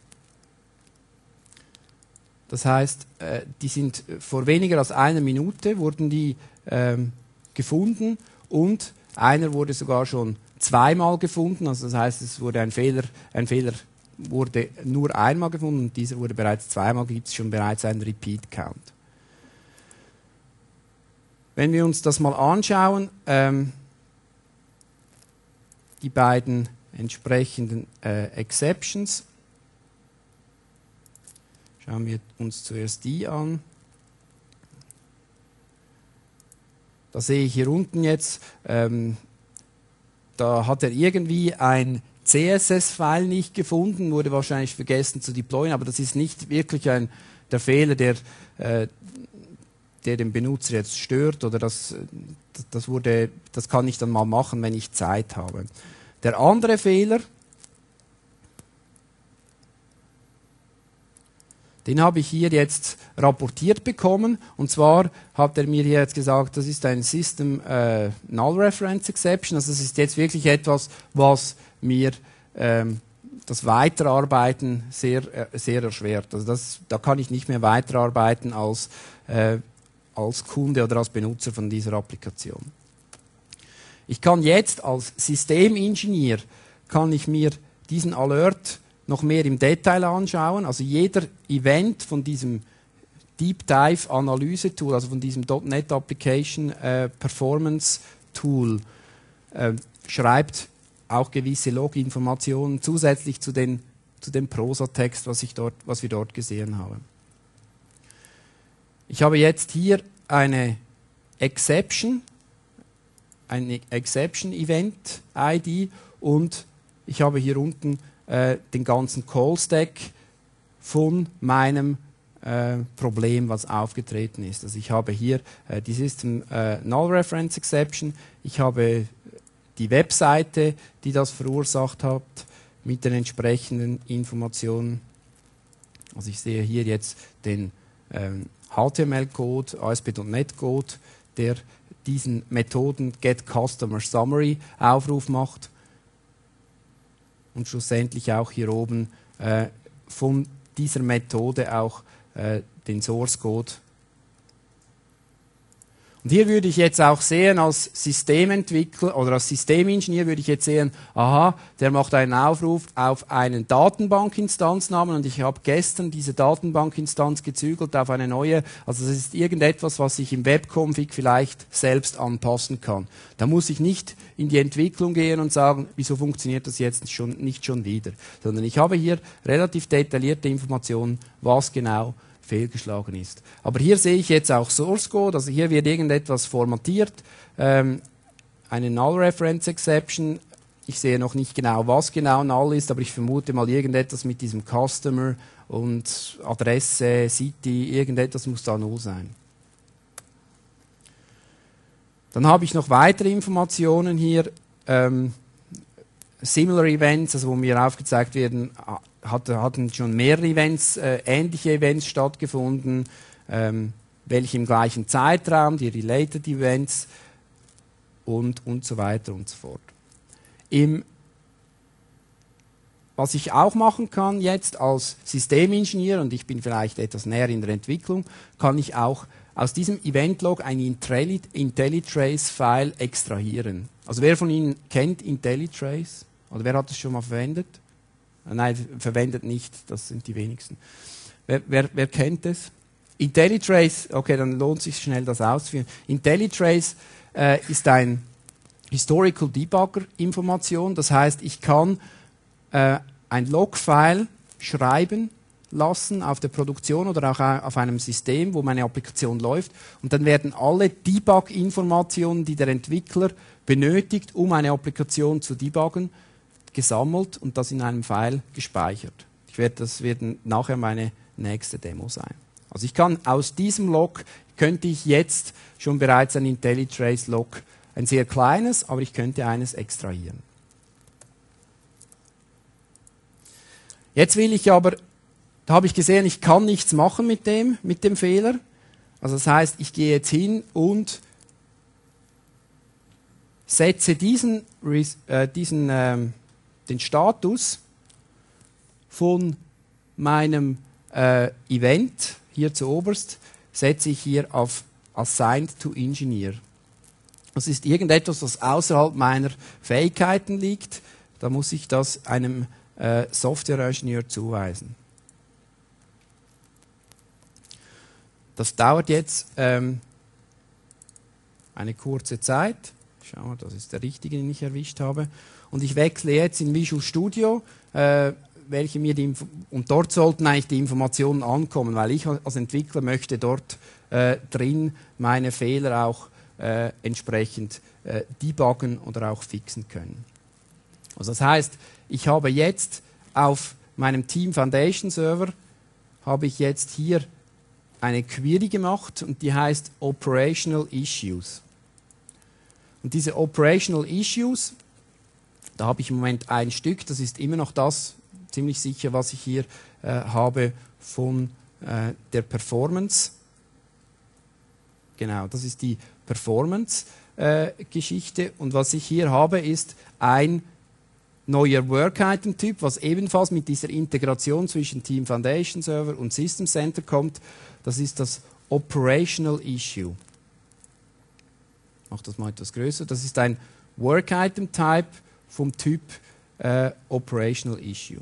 Das heißt, äh, die sind vor weniger als einer Minute wurden die ähm, gefunden und einer wurde sogar schon zweimal gefunden. Also das heißt, es wurde ein Fehler, ein Fehler wurde nur einmal gefunden und dieser wurde bereits zweimal, gibt es schon bereits einen Repeat Count. Wenn wir uns das mal anschauen, ähm, die beiden entsprechenden äh, Exceptions, schauen wir uns zuerst die an. Da sehe ich hier unten jetzt, ähm, da hat er irgendwie ein C S S-File nicht gefunden, wurde wahrscheinlich vergessen zu deployen, aber das ist nicht wirklich ein, der Fehler, der, äh, der den Benutzer jetzt stört, oder das, das, wurde, das kann ich dann mal machen, wenn ich Zeit habe. Der andere Fehler, den habe ich hier jetzt rapportiert bekommen, und zwar hat er mir hier jetzt gesagt, das ist ein System äh, Null Reference Exception, also das ist jetzt wirklich etwas, was mir ähm, das Weiterarbeiten sehr, äh, sehr erschwert. Also das, da kann ich nicht mehr weiterarbeiten als, äh, als Kunde oder als Benutzer von dieser Applikation. Ich kann jetzt als Systemingenieur, kann ich mir diesen Alert noch mehr im Detail anschauen. Also jeder Event von diesem Deep Dive Analyse Tool, also von diesem .NET Application äh, Performance Tool, äh, schreibt auch gewisse Log-Informationen zusätzlich zu, den, zu dem Prosatext, was, ich dort, was wir dort gesehen haben. Ich habe jetzt hier eine Exception, eine Exception Event I D, und ich habe hier unten äh, den ganzen Call-Stack von meinem äh, Problem, was aufgetreten ist. Also ich habe hier äh, die System äh, Null Reference Exception, ich habe die Webseite, die das verursacht hat, mit den entsprechenden Informationen. Also ich sehe hier jetzt den ähm, H T M L-Code, A S P Punkt NET-Code, der diesen Methoden Get Customer Summary Aufruf macht. Und schlussendlich auch hier oben äh, von dieser Methode auch äh, den Source Code. Und hier würde ich jetzt auch sehen, als Systementwickler oder als Systemingenieur würde ich jetzt sehen, aha, der macht einen Aufruf auf einen Datenbankinstanznamen, und ich habe gestern diese Datenbankinstanz gezügelt auf eine neue. Also das ist irgendetwas, was ich im Webconfig vielleicht selbst anpassen kann. Da muss ich nicht in die Entwicklung gehen und sagen, wieso funktioniert das jetzt schon, nicht schon wieder, sondern ich habe hier relativ detaillierte Informationen, was genau fehlgeschlagen ist. Aber hier sehe ich jetzt auch Source Code, also hier wird irgendetwas formatiert, ähm, eine Null Reference Exception. Ich sehe noch nicht genau, was genau Null ist, aber ich vermute mal irgendetwas mit diesem Customer und Adresse, City, irgendetwas muss da Null sein. Dann habe ich noch weitere Informationen hier, ähm, Similar Events, also wo mir aufgezeigt werden, hat, hatten schon mehrere Events, äh, ähnliche Events stattgefunden, ähm, welche im gleichen Zeitraum, die Related Events und, und so weiter und so fort. Im, was ich auch machen kann jetzt als Systemingenieur, und ich bin vielleicht etwas näher in der Entwicklung, kann ich auch aus diesem Event-Log ein IntelliTrace-File extrahieren. Also wer von Ihnen kennt IntelliTrace? Oder wer hat das schon mal verwendet? Nein, verwendet nicht, das sind die wenigsten. Wer, wer, wer kennt es? IntelliTrace, okay, dann lohnt es sich schnell, das auszuführen. IntelliTrace äh, ist ein Historical Debugger-Information, das heißt, ich kann äh, ein Log-File schreiben lassen auf der Produktion oder auch auf einem System, wo meine Applikation läuft, und dann werden alle Debug-Informationen, die der Entwickler benötigt, um eine Applikation zu debuggen, gesammelt und das in einem File gespeichert. Ich werde, das wird nachher meine nächste Demo sein. Also ich kann aus diesem Log, könnte ich jetzt schon bereits ein IntelliTrace-Log, ein sehr kleines, aber ich könnte eines extrahieren. Jetzt will ich aber, da habe ich gesehen, ich kann nichts machen mit dem, mit dem Fehler. Also das heißt, ich gehe jetzt hin und setze diesen, äh, diesen ähm, den Status von meinem äh, Event, hier zu oberst, setze ich hier auf Assigned to Engineer. Das ist irgendetwas, was außerhalb meiner Fähigkeiten liegt. Da muss ich das einem äh, Softwareingenieur zuweisen. Das dauert jetzt ähm, eine kurze Zeit. Schauen wir, das ist der richtige, den ich erwischt habe. Und ich wechsle jetzt in Visual Studio, äh, welche mir die Inf und dort sollten eigentlich die Informationen ankommen, weil ich als Entwickler möchte dort äh, drin meine Fehler auch äh, entsprechend äh, debuggen oder auch fixen können. Also das heißt, ich habe jetzt auf meinem Team Foundation Server habe ich jetzt hier eine Query gemacht und die heißt Operational Issues. Und diese Operational Issues, da habe ich im Moment ein Stück, das ist immer noch das, ziemlich sicher, was ich hier äh, habe von äh, der Performance. Genau, das ist die Performance-Geschichte. Äh, und was ich hier habe, ist ein neuer Work-Item-Typ, was ebenfalls mit dieser Integration zwischen Team Foundation Server und System Center kommt. Das ist das Operational Issue. Ich mache das mal etwas größer. Das ist ein Work-Item-Type vom Typ äh, Operational Issue.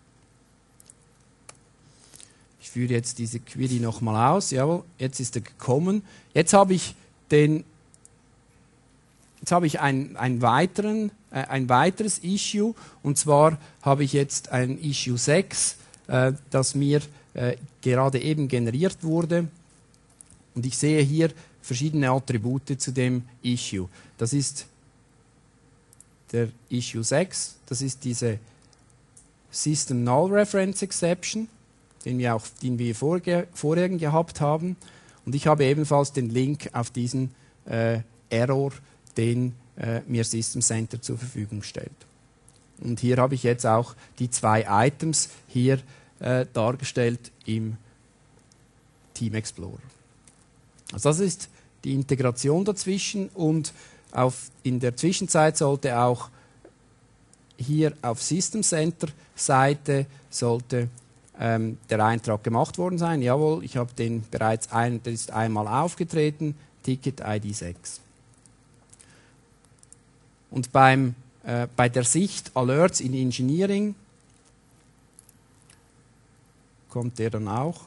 Ich führe jetzt diese Query nochmal aus. Jawohl, jetzt ist er gekommen. Jetzt habe ich den Jetzt habe ich ein, ein, weiteren, äh, ein weiteres Issue, und zwar habe ich jetzt ein Issue sechs, äh, das mir äh, gerade eben generiert wurde. Und ich sehe hier verschiedene Attribute zu dem Issue. Das ist der Issue sechs, das ist diese System Null Reference Exception, den wir auch den wir vorge vorher gehabt haben. Und ich habe ebenfalls den Link auf diesen äh, Error, den äh, mir System Center zur Verfügung stellt. Und hier habe ich jetzt auch die zwei Items hier äh, dargestellt im Team Explorer. Also das ist die Integration dazwischen, und auf, in der Zwischenzeit sollte auch hier auf System Center Seite sollte ähm, der Eintrag gemacht worden sein. Jawohl, ich habe den bereits ein, der ist einmal aufgetreten, Ticket I D sechs. Und beim, äh, bei der Sicht Alerts in Engineering kommt der dann auch.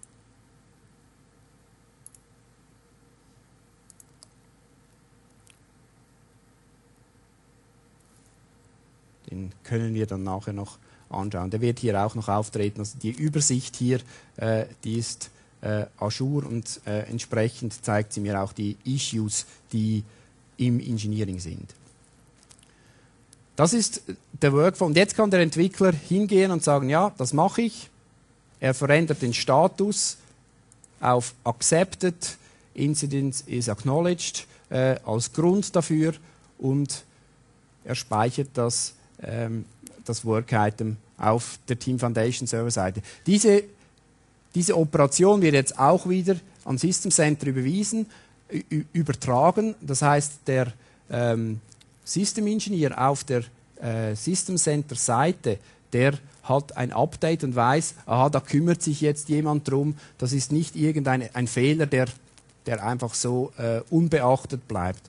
Den können wir dann nachher noch anschauen. Der wird hier auch noch auftreten. Also die Übersicht hier, äh, die ist äh, ajour, und äh, entsprechend zeigt sie mir auch die Issues, die im Engineering sind. Das ist der Workflow. Und jetzt kann der Entwickler hingehen und sagen, ja, das mache ich. Er verändert den Status auf Accepted, Incident is Acknowledged äh, als Grund dafür, und er speichert das, ähm, das Work-Item auf der Team Foundation Server-Seite. Diese, diese Operation wird jetzt auch wieder an System Center überwiesen, übertragen. Das heißt, der ähm, System Engineer auf der äh, System Center Seite, der hat ein Update und weiß, aha, da kümmert sich jetzt jemand drum. Das ist nicht irgendein ein Fehler, der, der einfach so äh, unbeachtet bleibt.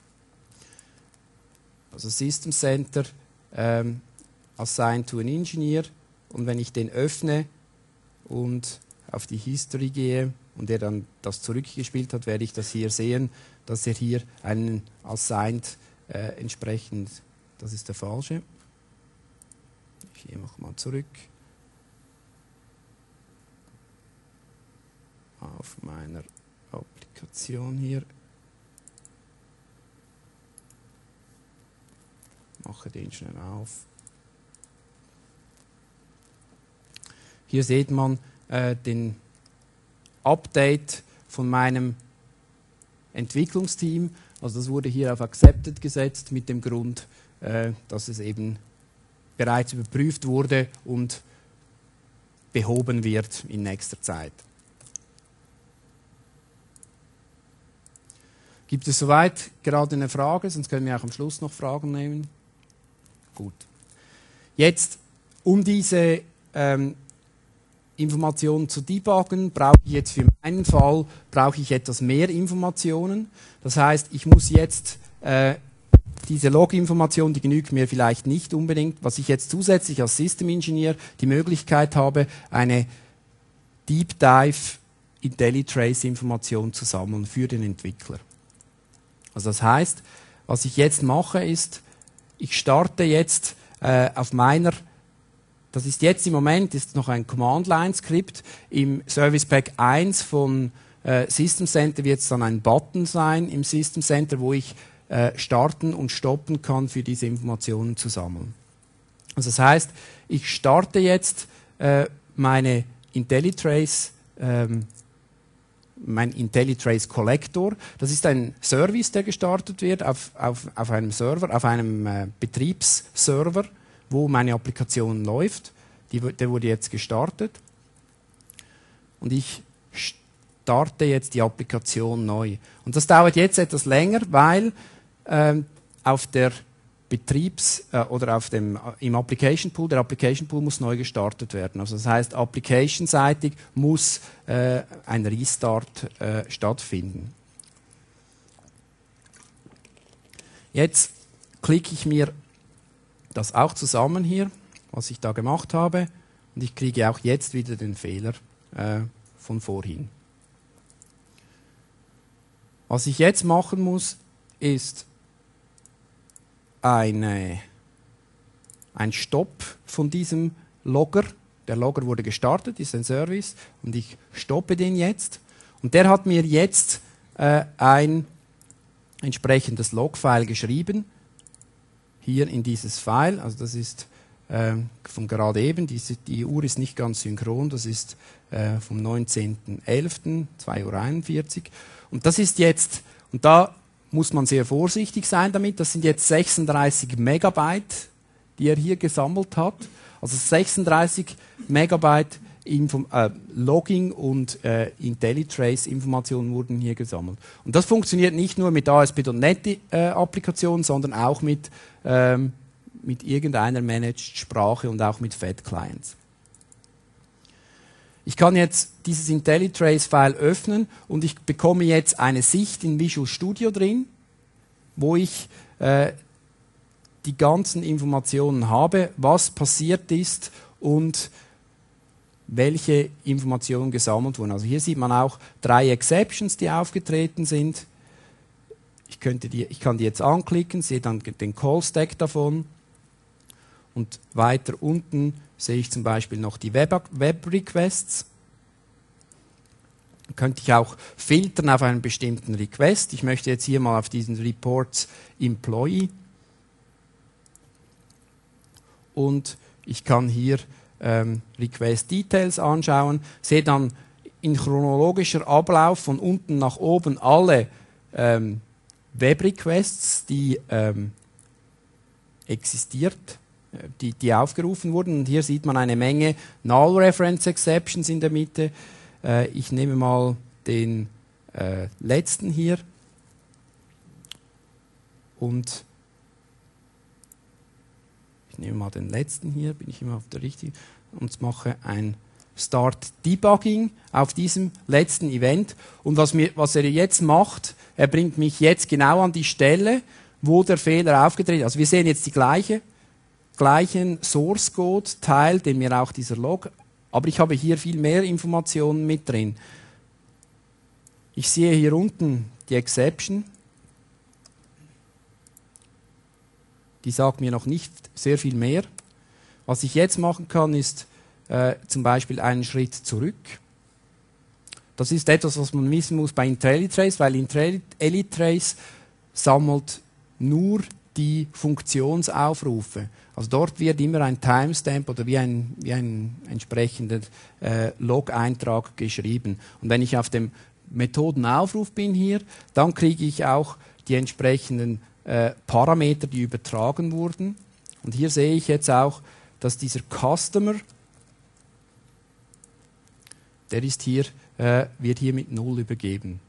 Also System Center ähm, assigned to an Engineer, und wenn ich den öffne und auf die History gehe und er dann das zurückgespielt hat, werde ich das hier sehen, dass er hier einen assigned Äh, entsprechend, das ist der falsche. Ich gehe nochmal zurück auf meiner Applikation hier. Mache den schnell auf. Hier sieht man äh, den Update von meinem Entwicklungsteam. Also das wurde hier auf Accepted gesetzt mit dem Grund, äh, dass es eben bereits überprüft wurde und behoben wird in nächster Zeit. Gibt es soweit gerade eine Frage? Sonst können wir auch am Schluss noch Fragen nehmen. Gut. Jetzt, um diese ähm, Informationen zu debuggen, brauche ich jetzt für meinen Fall brauche ich etwas mehr Informationen. Das heißt, ich muss jetzt äh, diese Log-Information, die genügt mir vielleicht nicht unbedingt, was ich jetzt zusätzlich als System Engineer die Möglichkeit habe, eine Deep Dive IntelliTrace-Information zu sammeln für den Entwickler. Also das heißt, was ich jetzt mache, ist, ich starte jetzt äh, auf meiner Das ist jetzt im Moment ist noch ein Command-Line-Skript. Im Service Pack eins von äh, System Center wird es dann ein Button sein im System Center, wo ich äh, starten und stoppen kann, für diese Informationen zu sammeln. Also das heißt, ich starte jetzt äh, meine IntelliTrace, ähm, mein IntelliTrace Collector. Das ist ein Service, der gestartet wird auf, auf, auf einem Server, auf einem äh, Betriebsserver, wo meine Applikation läuft. Die, der wurde jetzt gestartet. Und ich starte jetzt die Applikation neu. Und das dauert jetzt etwas länger, weil ähm, auf der Betriebs- äh, oder auf dem, äh, im Application Pool, der Application Pool muss neu gestartet werden. Also das heißt, applicationseitig muss äh, ein Restart äh, stattfinden. Jetzt klicke ich mir das auch zusammen hier, was ich da gemacht habe, und ich kriege auch jetzt wieder den Fehler äh, von vorhin. Was ich jetzt machen muss, ist eine, ein Stopp von diesem Logger. Der Logger wurde gestartet, ist ein Service, und ich stoppe den jetzt. Und der hat mir jetzt äh, ein entsprechendes Logfile geschrieben, hier in dieses File. Also das ist äh, von gerade eben, diese, die Uhr ist nicht ganz synchron, das ist äh, vom neunzehnten elften zwei Uhr einundvierzig. Und das ist jetzt, und da muss man sehr vorsichtig sein damit, das sind jetzt sechsunddreißig Megabyte, die er hier gesammelt hat. Also sechsunddreißig Megabyte Info äh, Logging und äh, IntelliTrace-Informationen wurden hier gesammelt. Und das funktioniert nicht nur mit A S P Punkt net-Applikationen, äh, sondern auch mit, ähm, mit irgendeiner Managed-Sprache und auch mit Fat-Clients. Ich kann jetzt dieses IntelliTrace-File öffnen und ich bekomme jetzt eine Sicht in Visual Studio drin, wo ich äh, die ganzen Informationen habe, was passiert ist und welche Informationen gesammelt wurden. Also hier sieht man auch drei Exceptions, die aufgetreten sind. Ich, könnte die, ich kann die jetzt anklicken, sehe dann den Call-Stack davon. Und weiter unten sehe ich zum Beispiel noch die Web-Requests. Dann könnte ich auch filtern auf einen bestimmten Request. Ich möchte jetzt hier mal auf diesen Reports Employee. Und ich kann hier ähm, Request Details anschauen, sehe dann in chronologischer Ablauf von unten nach oben alle ähm, Web-Requests, die ähm, existiert, die, die aufgerufen wurden. Und hier sieht man eine Menge Null Reference Exceptions in der Mitte. Äh, ich nehme mal den äh, letzten hier und ich nehme mal den letzten hier, bin ich immer auf der richtigen, und mache ein Start Debugging auf diesem letzten Event. Und was, mir, was er jetzt macht, er bringt mich jetzt genau an die Stelle, wo der Fehler aufgetreten ist. Also wir sehen jetzt die gleiche, gleichen Source Code Teil, den mir auch dieser Log, aber ich habe hier viel mehr Informationen mit drin. Ich sehe hier unten die Exception. Die sagt mir noch nicht sehr viel mehr. Was ich jetzt machen kann, ist äh, zum Beispiel einen Schritt zurück. Das ist etwas, was man wissen muss bei IntelliTrace, weil IntelliTrace sammelt nur die Funktionsaufrufe. Also dort wird immer ein Timestamp oder wie ein, wie ein entsprechender äh, Log-Eintrag geschrieben. Und wenn ich auf dem Methodenaufruf bin hier, dann kriege ich auch die entsprechenden äh, Parameter, die übertragen wurden. Und hier sehe ich jetzt auch, dass dieser Customer, der ist hier, äh, wird hier mit null übergeben.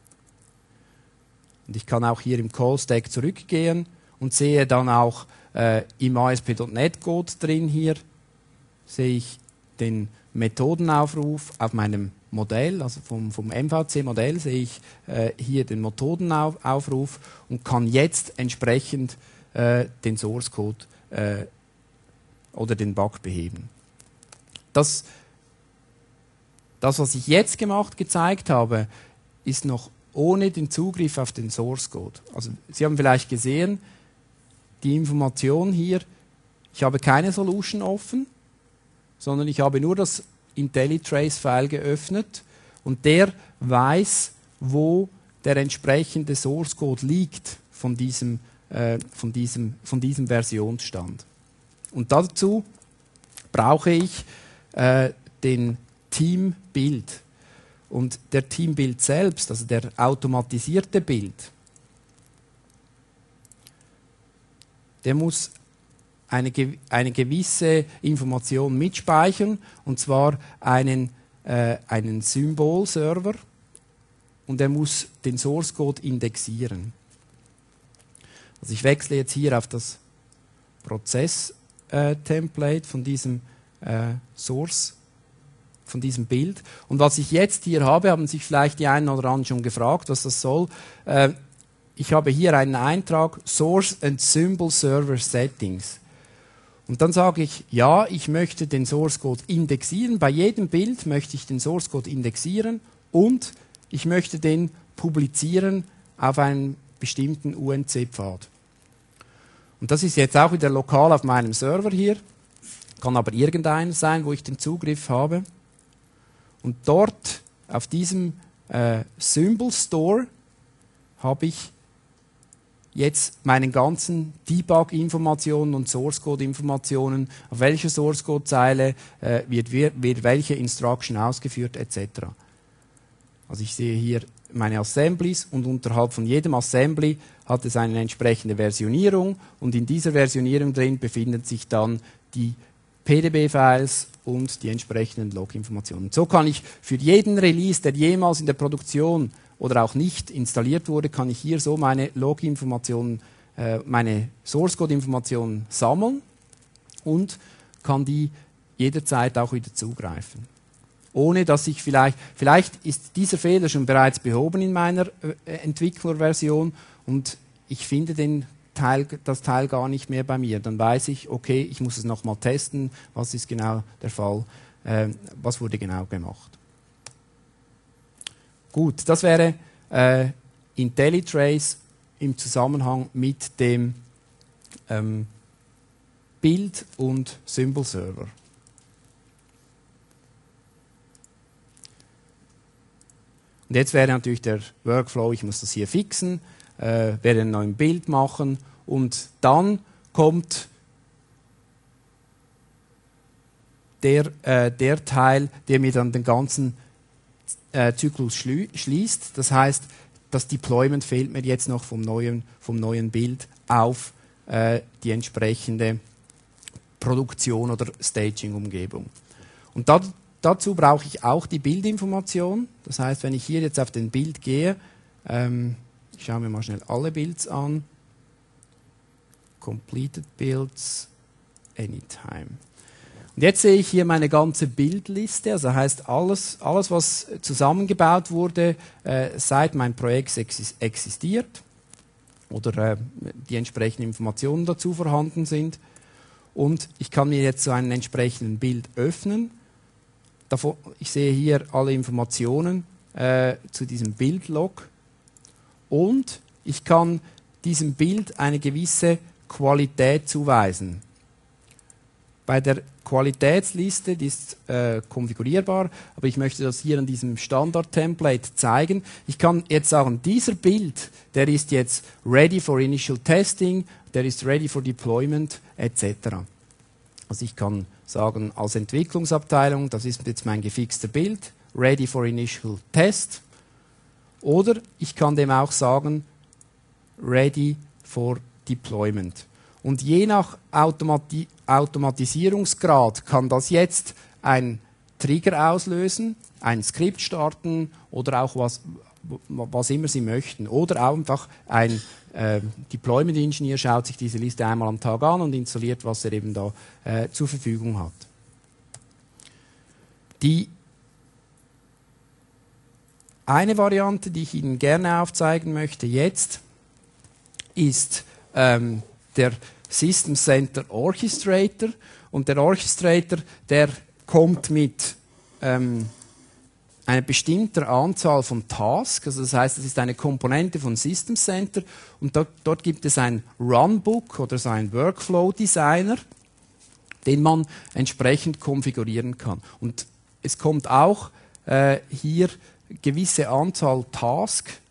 Und ich kann auch hier im Call-Stack zurückgehen und sehe dann auch äh, im A S P Punkt net Code drin hier, sehe ich den Methodenaufruf auf meinem Modell, also vom, vom M V C-Modell sehe ich äh, hier den Methodenaufruf und kann jetzt entsprechend äh, den Source-Code äh, oder den Bug beheben. Das, das, was ich jetzt gemacht, gezeigt habe, ist noch ohne den Zugriff auf den Source Code. Also Sie haben vielleicht gesehen, die Information hier, ich habe keine Solution offen, sondern ich habe nur das IntelliTrace-File geöffnet und der weiß, wo der entsprechende Source Code liegt von diesem, äh, von diesem, von diesem Versionsstand. Und dazu brauche ich äh, den Teambuild. Und der Teambuild selbst, also der automatisierte Build, der muss eine, eine gewisse Information mitspeichern, und zwar einen, äh, einen Symbolserver, und er muss den Source Code indexieren. Also ich wechsle jetzt hier auf das Prozess-Template von diesem äh, Source, von diesem Bild. Und was ich jetzt hier habe, haben sich vielleicht die einen oder anderen schon gefragt, was das soll. Äh, ich habe hier einen Eintrag Source and Symbol Server Settings. Und dann sage ich, ja, ich möchte den Source Code indexieren. Bei jedem Bild möchte ich den Source Code indexieren und ich möchte den publizieren auf einen bestimmten U N C-Pfad. Und das ist jetzt auch wieder lokal auf meinem Server hier, kann aber irgendeiner sein, wo ich den Zugriff habe. Und dort, auf diesem äh, Symbol Store, habe ich jetzt meinen ganzen Debug-Informationen und Source-Code-Informationen, auf welcher Source-Code-Zeile äh, wird, wird welche Instruction ausgeführt, et cetera. Also ich sehe hier meine Assemblies und unterhalb von jedem Assembly hat es eine entsprechende Versionierung und in dieser Versionierung drin befinden sich dann die P D B-Files und die entsprechenden Log-Informationen. So kann ich für jeden Release, der jemals in der Produktion oder auch nicht installiert wurde, kann ich hier so meine Log-Informationen, äh, meine Source-Code-Informationen sammeln und kann die jederzeit auch wieder zugreifen. Ohne dass ich vielleicht, vielleicht ist dieser Fehler schon bereits behoben in meiner äh, Entwicklerversion und ich finde den Teil, das Teil gar nicht mehr bei mir. Dann weiß ich, okay, ich muss es nochmal testen, was ist genau der Fall, äh, was wurde genau gemacht. Gut, das wäre äh, IntelliTrace im Zusammenhang mit dem ähm, Bild- und Symbolserver. Und jetzt wäre natürlich der Workflow, ich muss das hier fixen, äh, werde ein neues Bild machen und dann kommt der, äh, der Teil, der mir dann den ganzen äh, Zyklus schließt. Das heißt, das Deployment fehlt mir jetzt noch vom neuen, vom neuen Bild auf äh, die entsprechende Produktion oder Staging-Umgebung. Und da, dazu brauche ich auch die Bildinformation. Das heißt, wenn ich hier jetzt auf den Bild gehe, ähm, ich schaue mir mal schnell alle Builds an. Completed Builds, Anytime. Und jetzt sehe ich hier meine ganze Bildliste, also heißt alles, alles was zusammengebaut wurde, äh, seit mein Projekt existiert oder äh, die entsprechenden Informationen dazu vorhanden sind. Und ich kann mir jetzt so einen entsprechenden Bild öffnen. Davor, ich sehe hier alle Informationen äh, zu diesem Bildlog und ich kann diesem Bild eine gewisse Qualität zuweisen. Bei der Qualitätsliste, die ist äh, konfigurierbar, aber ich möchte das hier an diesem Standard-Template zeigen. Ich kann jetzt sagen, dieser Bild, der ist jetzt ready for initial testing, der ist ready for deployment, et cetera. Also ich kann sagen, als Entwicklungsabteilung, das ist jetzt mein gefixter Bild, ready for initial test. Oder ich kann dem auch sagen, ready for deployment. Und je nach Automati- Automatisierungsgrad kann das jetzt ein Trigger auslösen, ein Skript starten oder auch was, was immer Sie möchten. Oder auch einfach ein äh, Deployment-Ingenieur schaut sich diese Liste einmal am Tag an und installiert, was er eben da äh, zur Verfügung hat. Die eine Variante, die ich Ihnen gerne aufzeigen möchte jetzt, ist ähm, der System Center Orchestrator. Und der Orchestrator, der kommt mit ähm, einer bestimmten Anzahl von Tasks. Also das heißt, es ist eine Komponente von System Center. Und dort, dort gibt es ein Runbook oder so ein Workflow Designer, den man entsprechend konfigurieren kann. Und es kommt auch äh, hier gewisse Anzahl Tasks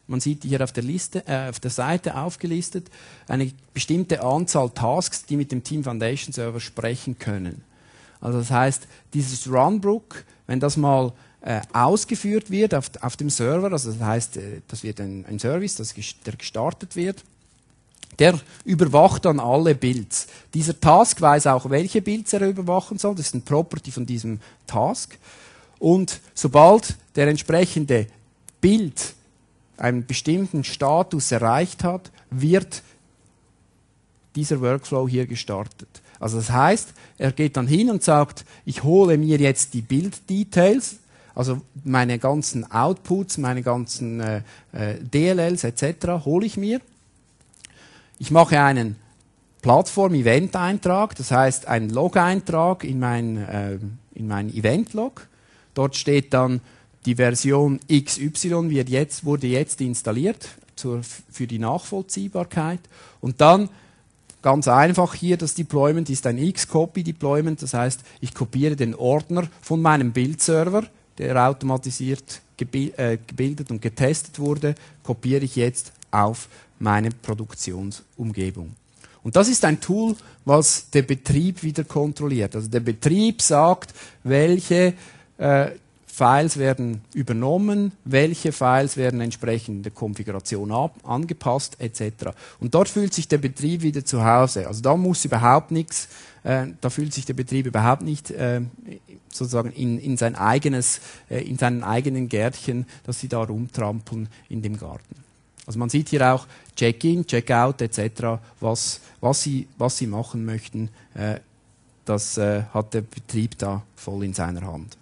man sieht die hier auf der Liste, äh, auf der Seite aufgelistet, eine bestimmte Anzahl Tasks, die mit dem Team Foundation Server sprechen können. Also das heißt, dieses Runbook, wenn das mal äh, ausgeführt wird auf, auf dem Server, also das heißt, äh, das wird ein, ein Service, das, der gestartet wird, der überwacht dann alle Builds. Dieser Task weiß auch, welche Builds er überwachen soll. Das ist ein Property von diesem Task. Und sobald der entsprechende Build einen bestimmten Status erreicht hat, wird dieser Workflow hier gestartet. Also das heißt, er geht dann hin und sagt, ich hole mir jetzt die Build-Details, also meine ganzen Outputs, meine ganzen äh, D L Ls et cetera hole ich mir. Ich mache einen Plattform-Event-Eintrag, das heißt einen Log-Eintrag in mein, äh, in mein Event-Log. Dort steht dann die Version X Y wird jetzt, wurde jetzt installiert zur, für die Nachvollziehbarkeit. Und dann ganz einfach hier, das Deployment ist ein X-Copy-Deployment, das heißt, ich kopiere den Ordner von meinem Build-Server, der automatisiert gebildet und getestet wurde, kopiere ich jetzt auf meine Produktionsumgebung. Und das ist ein Tool, was der Betrieb wieder kontrolliert. Also der Betrieb sagt, welche äh, Files werden übernommen, welche Files werden entsprechend der Konfiguration ab, angepasst et cetera. Und dort fühlt sich der Betrieb wieder zu Hause. Also da muss überhaupt nichts, äh, da fühlt sich der Betrieb überhaupt nicht äh, sozusagen in, in sein eigenes, äh, in seinen eigenen Gärtchen, dass sie da rumtrampeln in dem Garten. Also man sieht hier auch Check-in, Check-out et cetera, was, was, sie, was sie machen möchten, äh, das äh, hat der Betrieb da voll in seiner Hand.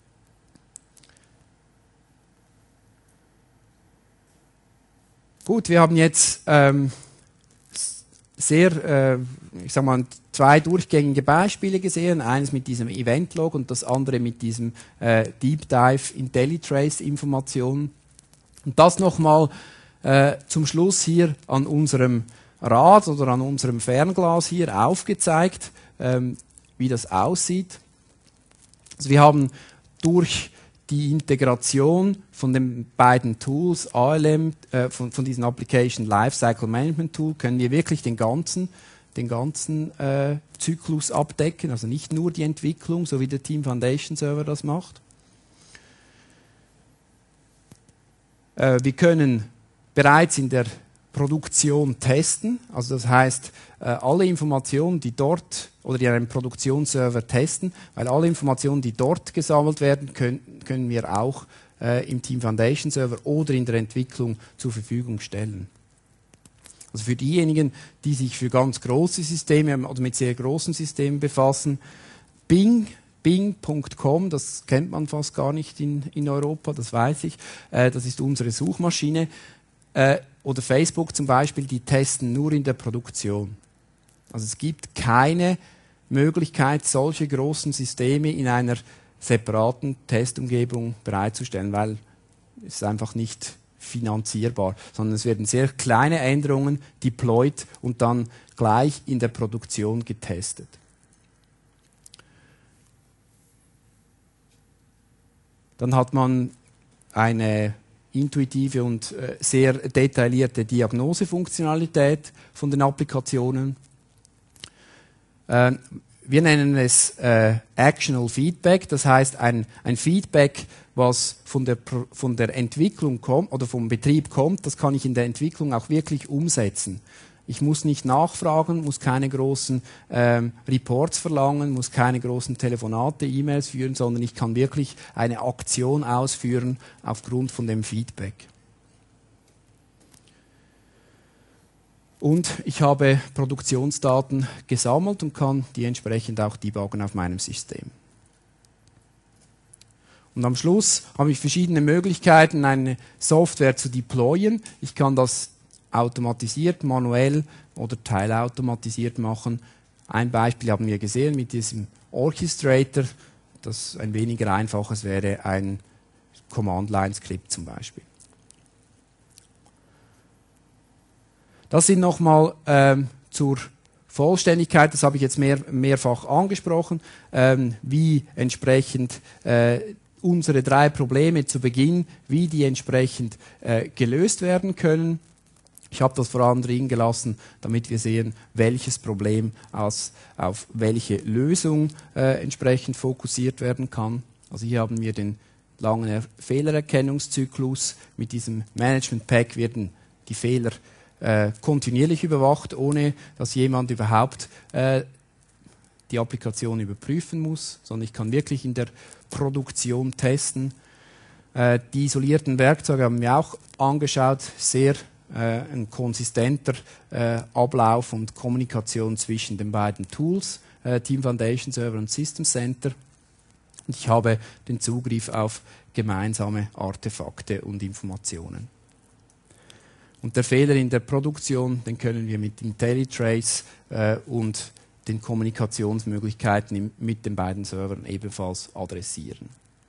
Gut, wir haben jetzt ähm, sehr, äh, ich sag mal, zwei durchgängige Beispiele gesehen. Eines mit diesem Event-Log und das andere mit diesem äh, Deep Dive IntelliTrace-Informationen. Und das nochmal äh, zum Schluss hier an unserem Rad oder an unserem Fernglas hier aufgezeigt, ähm, wie das aussieht. Also wir haben durch die Integration von den beiden Tools, A L M, äh, von, von diesem Application Lifecycle Management Tool, können wir wirklich den ganzen, den ganzen äh, Zyklus abdecken, also nicht nur die Entwicklung, so wie der Team Foundation Server das macht. Äh, wir können bereits in der Produktion testen, also das heißt, äh, alle Informationen, die dort oder die einen Produktionsserver testen, weil alle Informationen, die dort gesammelt werden, können, können wir auch äh, im Team Foundation Server oder in der Entwicklung zur Verfügung stellen. Also für diejenigen, die sich für ganz große Systeme oder mit sehr großen Systemen befassen, Bing, Bing Punkt com, das kennt man fast gar nicht in, in Europa, das weiß ich, äh, das ist unsere Suchmaschine, äh, oder Facebook zum Beispiel, die testen nur in der Produktion. Also es gibt keine Möglichkeit, solche großen Systeme in einer separaten Testumgebung bereitzustellen, weil es einfach nicht finanzierbar, sondern es werden sehr kleine Änderungen deployed und dann gleich in der Produktion getestet. Dann hat man eine intuitive und äh, sehr detaillierte Diagnosefunktionalität von den Applikationen. Äh, wir nennen es äh, Actional Feedback, das heißt ein, ein Feedback, was von der, von der Entwicklung kommt oder vom Betrieb kommt, das kann ich in der Entwicklung auch wirklich umsetzen. Ich muss nicht nachfragen, muss keine großen ähm, Reports verlangen, muss keine großen Telefonate, E-Mails führen, sondern ich kann wirklich eine Aktion ausführen aufgrund von dem Feedback. Und ich habe Produktionsdaten gesammelt und kann die entsprechend auch debuggen auf meinem System. Und am Schluss habe ich verschiedene Möglichkeiten, eine Software zu deployen. Ich kann das automatisiert, manuell oder teilautomatisiert machen. Ein Beispiel haben wir gesehen mit diesem Orchestrator, das ein weniger einfaches wäre, ein Command-Line-Skript zum Beispiel. Das sind nochmal ähm, zur Vollständigkeit, das habe ich jetzt mehr, mehrfach angesprochen, ähm, wie entsprechend äh, unsere drei Probleme zu Beginn, wie die entsprechend äh, gelöst werden können. Ich habe das vor allem drin gelassen, damit wir sehen, welches Problem aus, auf welche Lösung äh, entsprechend fokussiert werden kann. Also hier haben wir den langen er Fehlererkennungszyklus. Mit diesem Management Pack werden die Fehler äh, kontinuierlich überwacht, ohne dass jemand überhaupt äh, die Applikation überprüfen muss, sondern ich kann wirklich in der Produktion testen. Äh, die isolierten Werkzeuge haben wir auch angeschaut, sehr äh, ein konsistenter äh, Ablauf und Kommunikation zwischen den beiden Tools, äh, Team Foundation Server und System Center. Und ich habe den Zugriff auf gemeinsame Artefakte und Informationen. Und der Fehler in der Produktion, den können wir mit IntelliTrace äh, und den Kommunikationsmöglichkeiten im, mit den beiden Servern ebenfalls adressieren.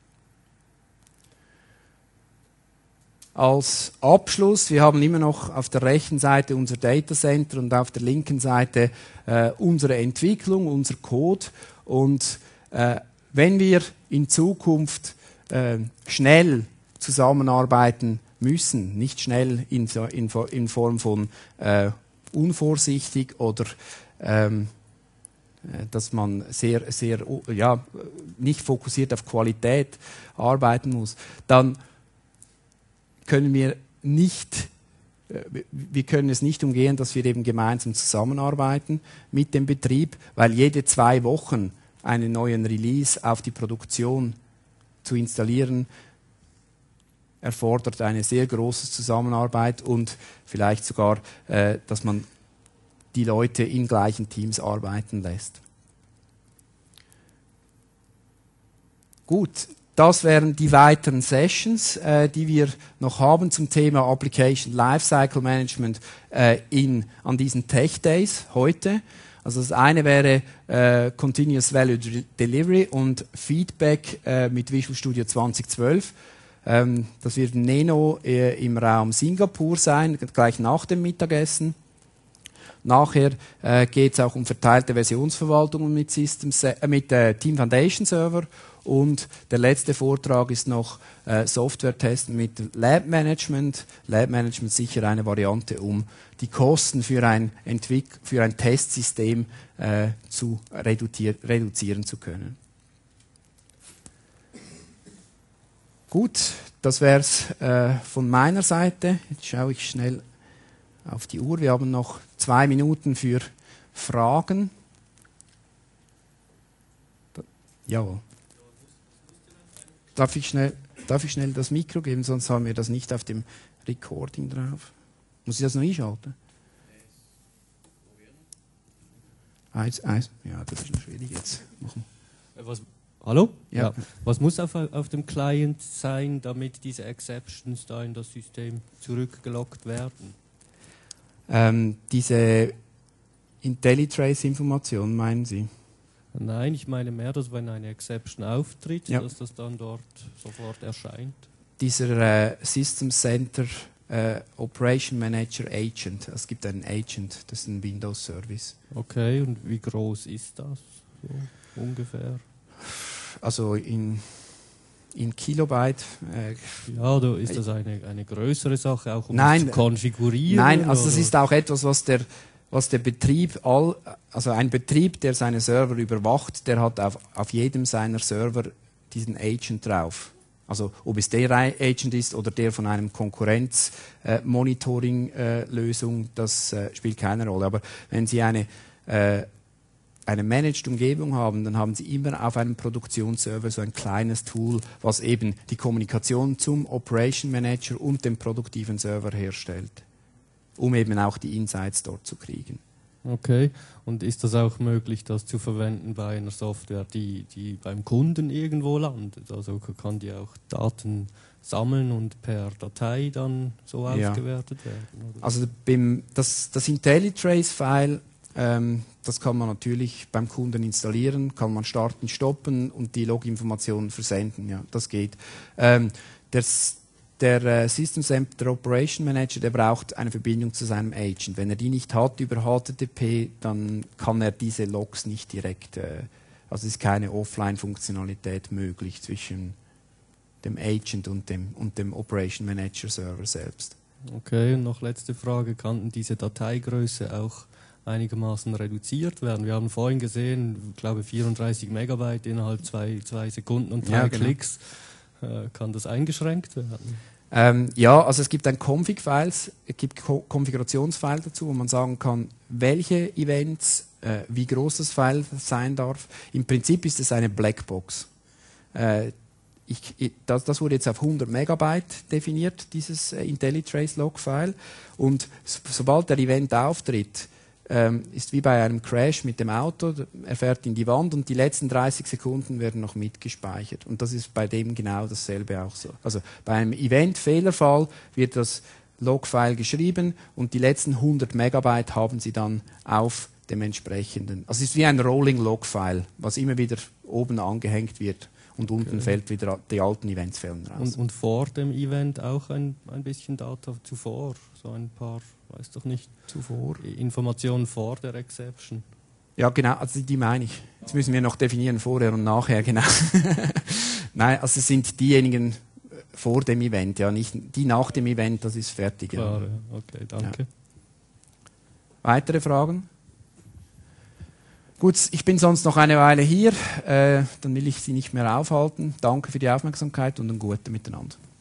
Als Abschluss, wir haben immer noch auf der rechten Seite unser Data Center und auf der linken Seite äh, unsere Entwicklung, unser Code. Und äh, wenn wir in Zukunft äh, schnell zusammenarbeiten müssen, nicht schnell in, in, in Form von äh, unvorsichtig oder ähm, dass man sehr, sehr, ja, nicht fokussiert auf Qualität arbeiten muss, dann können wir nicht, wir können es nicht umgehen, dass wir eben gemeinsam zusammenarbeiten mit dem Betrieb, weil jede zwei Wochen einen neuen Release auf die Produktion zu installieren, erfordert eine sehr große Zusammenarbeit und vielleicht sogar, äh, dass man die Leute in gleichen Teams arbeiten lässt. Gut, das wären die weiteren Sessions, äh, die wir noch haben zum Thema Application Lifecycle Management äh, in, an diesen Tech Days heute. Also das eine wäre äh, Continuous Value Delivery und Feedback äh, mit Visual Studio zwanzig zwölf. Ähm, das wird Neno äh, im Raum Singapur sein, gleich nach dem Mittagessen. Nachher äh, geht es auch um verteilte Versionsverwaltung mit, Systems, äh, mit äh, Team Foundation Server. Und der letzte Vortrag ist noch äh, Software-Testen mit Lab Management. Lab Management sicher eine Variante, um die Kosten für ein, Entwick- für ein Testsystem äh, zu reduzier- reduzieren zu können. Gut, das wäre es äh, von meiner Seite. Jetzt schaue ich schnell auf die Uhr. Wir haben noch zwei Minuten für Fragen. Jawohl. Darf ich schnell, darf ich schnell das Mikro geben, sonst haben wir das nicht auf dem Recording drauf. Muss ich das noch einschalten? Eins, eins. Ja, das ist noch schwierig jetzt. Machen. Was, hallo? Ja. Ja. Was muss auf, auf dem Client sein, damit diese Exceptions da in das System zurückgelockt werden? Ähm, diese IntelliTrace-Information, meinen Sie? Nein, ich meine mehr, dass wenn eine Exception auftritt, Ja. dass das dann dort sofort erscheint. Dieser äh, System Center äh, Operation Manager Agent. Es gibt einen Agent, das ist ein Windows-Service. Okay, und wie groß ist das so ungefähr? Also in, in Kilobyte. Äh, Ja, oder ist das eine, eine größere Sache, auch um Nein, es zu konfigurieren? Nein, also das oder? ist auch etwas, was der, was der Betrieb, all, also ein Betrieb, der seine Server überwacht, der hat auf, auf jedem seiner Server diesen Agent drauf. Also ob es der Agent ist oder der von einem Konkurrenz-Monitoring-Lösung, das äh, spielt keine Rolle. Aber wenn Sie eine, äh, eine managed Umgebung haben, dann haben Sie immer auf einem Produktionsserver so ein kleines Tool, was eben die Kommunikation zum Operation Manager und dem produktiven Server herstellt, um eben auch die Insights dort zu kriegen. Okay, und ist das auch möglich, das zu verwenden bei einer Software, die, die beim Kunden irgendwo landet? Also kann die auch Daten sammeln und per Datei dann so Ja. ausgewertet werden? Oder? Also beim, das, das IntelliTrace-File, ähm, das kann man natürlich beim Kunden installieren, kann man starten, stoppen und die Log-Informationen versenden. Ja, das geht. Ähm, das, Der äh, System Center Operation Manager, der braucht eine Verbindung zu seinem Agent. Wenn er die nicht hat über H T T P, dann kann er diese Logs nicht direkt, äh, also ist keine Offline-Funktionalität möglich zwischen dem Agent und dem, und dem Operation Manager Server selbst. Okay, und noch letzte Frage, kann diese Dateigröße auch einigermaßen reduziert werden? Wir haben vorhin gesehen, ich glaube vierunddreißig Megabyte innerhalb zwei, zwei Sekunden und drei Ja, genau. Klicks. Äh, kann das eingeschränkt werden? Ähm, ja, also es gibt ein Config-Files, es gibt Ko- Konfigurationsfile dazu, wo man sagen kann, welche Events, äh, wie groß das File sein darf. Im Prinzip ist es eine Blackbox. Äh, ich, ich, das, das wurde jetzt auf hundert Megabyte definiert, dieses äh, IntelliTrace-Log-File. Und so, sobald der Event auftritt, ähm, ist wie bei einem Crash mit dem Auto, er fährt in die Wand und die letzten dreißig Sekunden werden noch mitgespeichert. Und das ist bei dem genau dasselbe auch so. Also bei einem Event-Fehlerfall wird das Log-File geschrieben und die letzten hundert Megabyte haben Sie dann auf dem entsprechenden. Also es ist wie ein Rolling-Log-File, was immer wieder oben angehängt wird. Und unten Okay. fällt wieder die alten Events fällen raus. Und, und vor dem Event auch ein, ein bisschen Data zuvor, so ein paar, weiß doch nicht, Zuvor. Informationen vor der Exception. Ja, genau, also die meine ich. Jetzt müssen wir noch definieren, vorher und nachher, genau. Nein, also es sind diejenigen vor dem Event, ja, nicht die nach dem Event, das ist fertig. Klar, Ja. ja. Okay, danke. Ja. Weitere Fragen? Gut, ich bin sonst noch eine Weile hier, äh, dann will ich Sie nicht mehr aufhalten. Danke für die Aufmerksamkeit und ein Gute miteinander.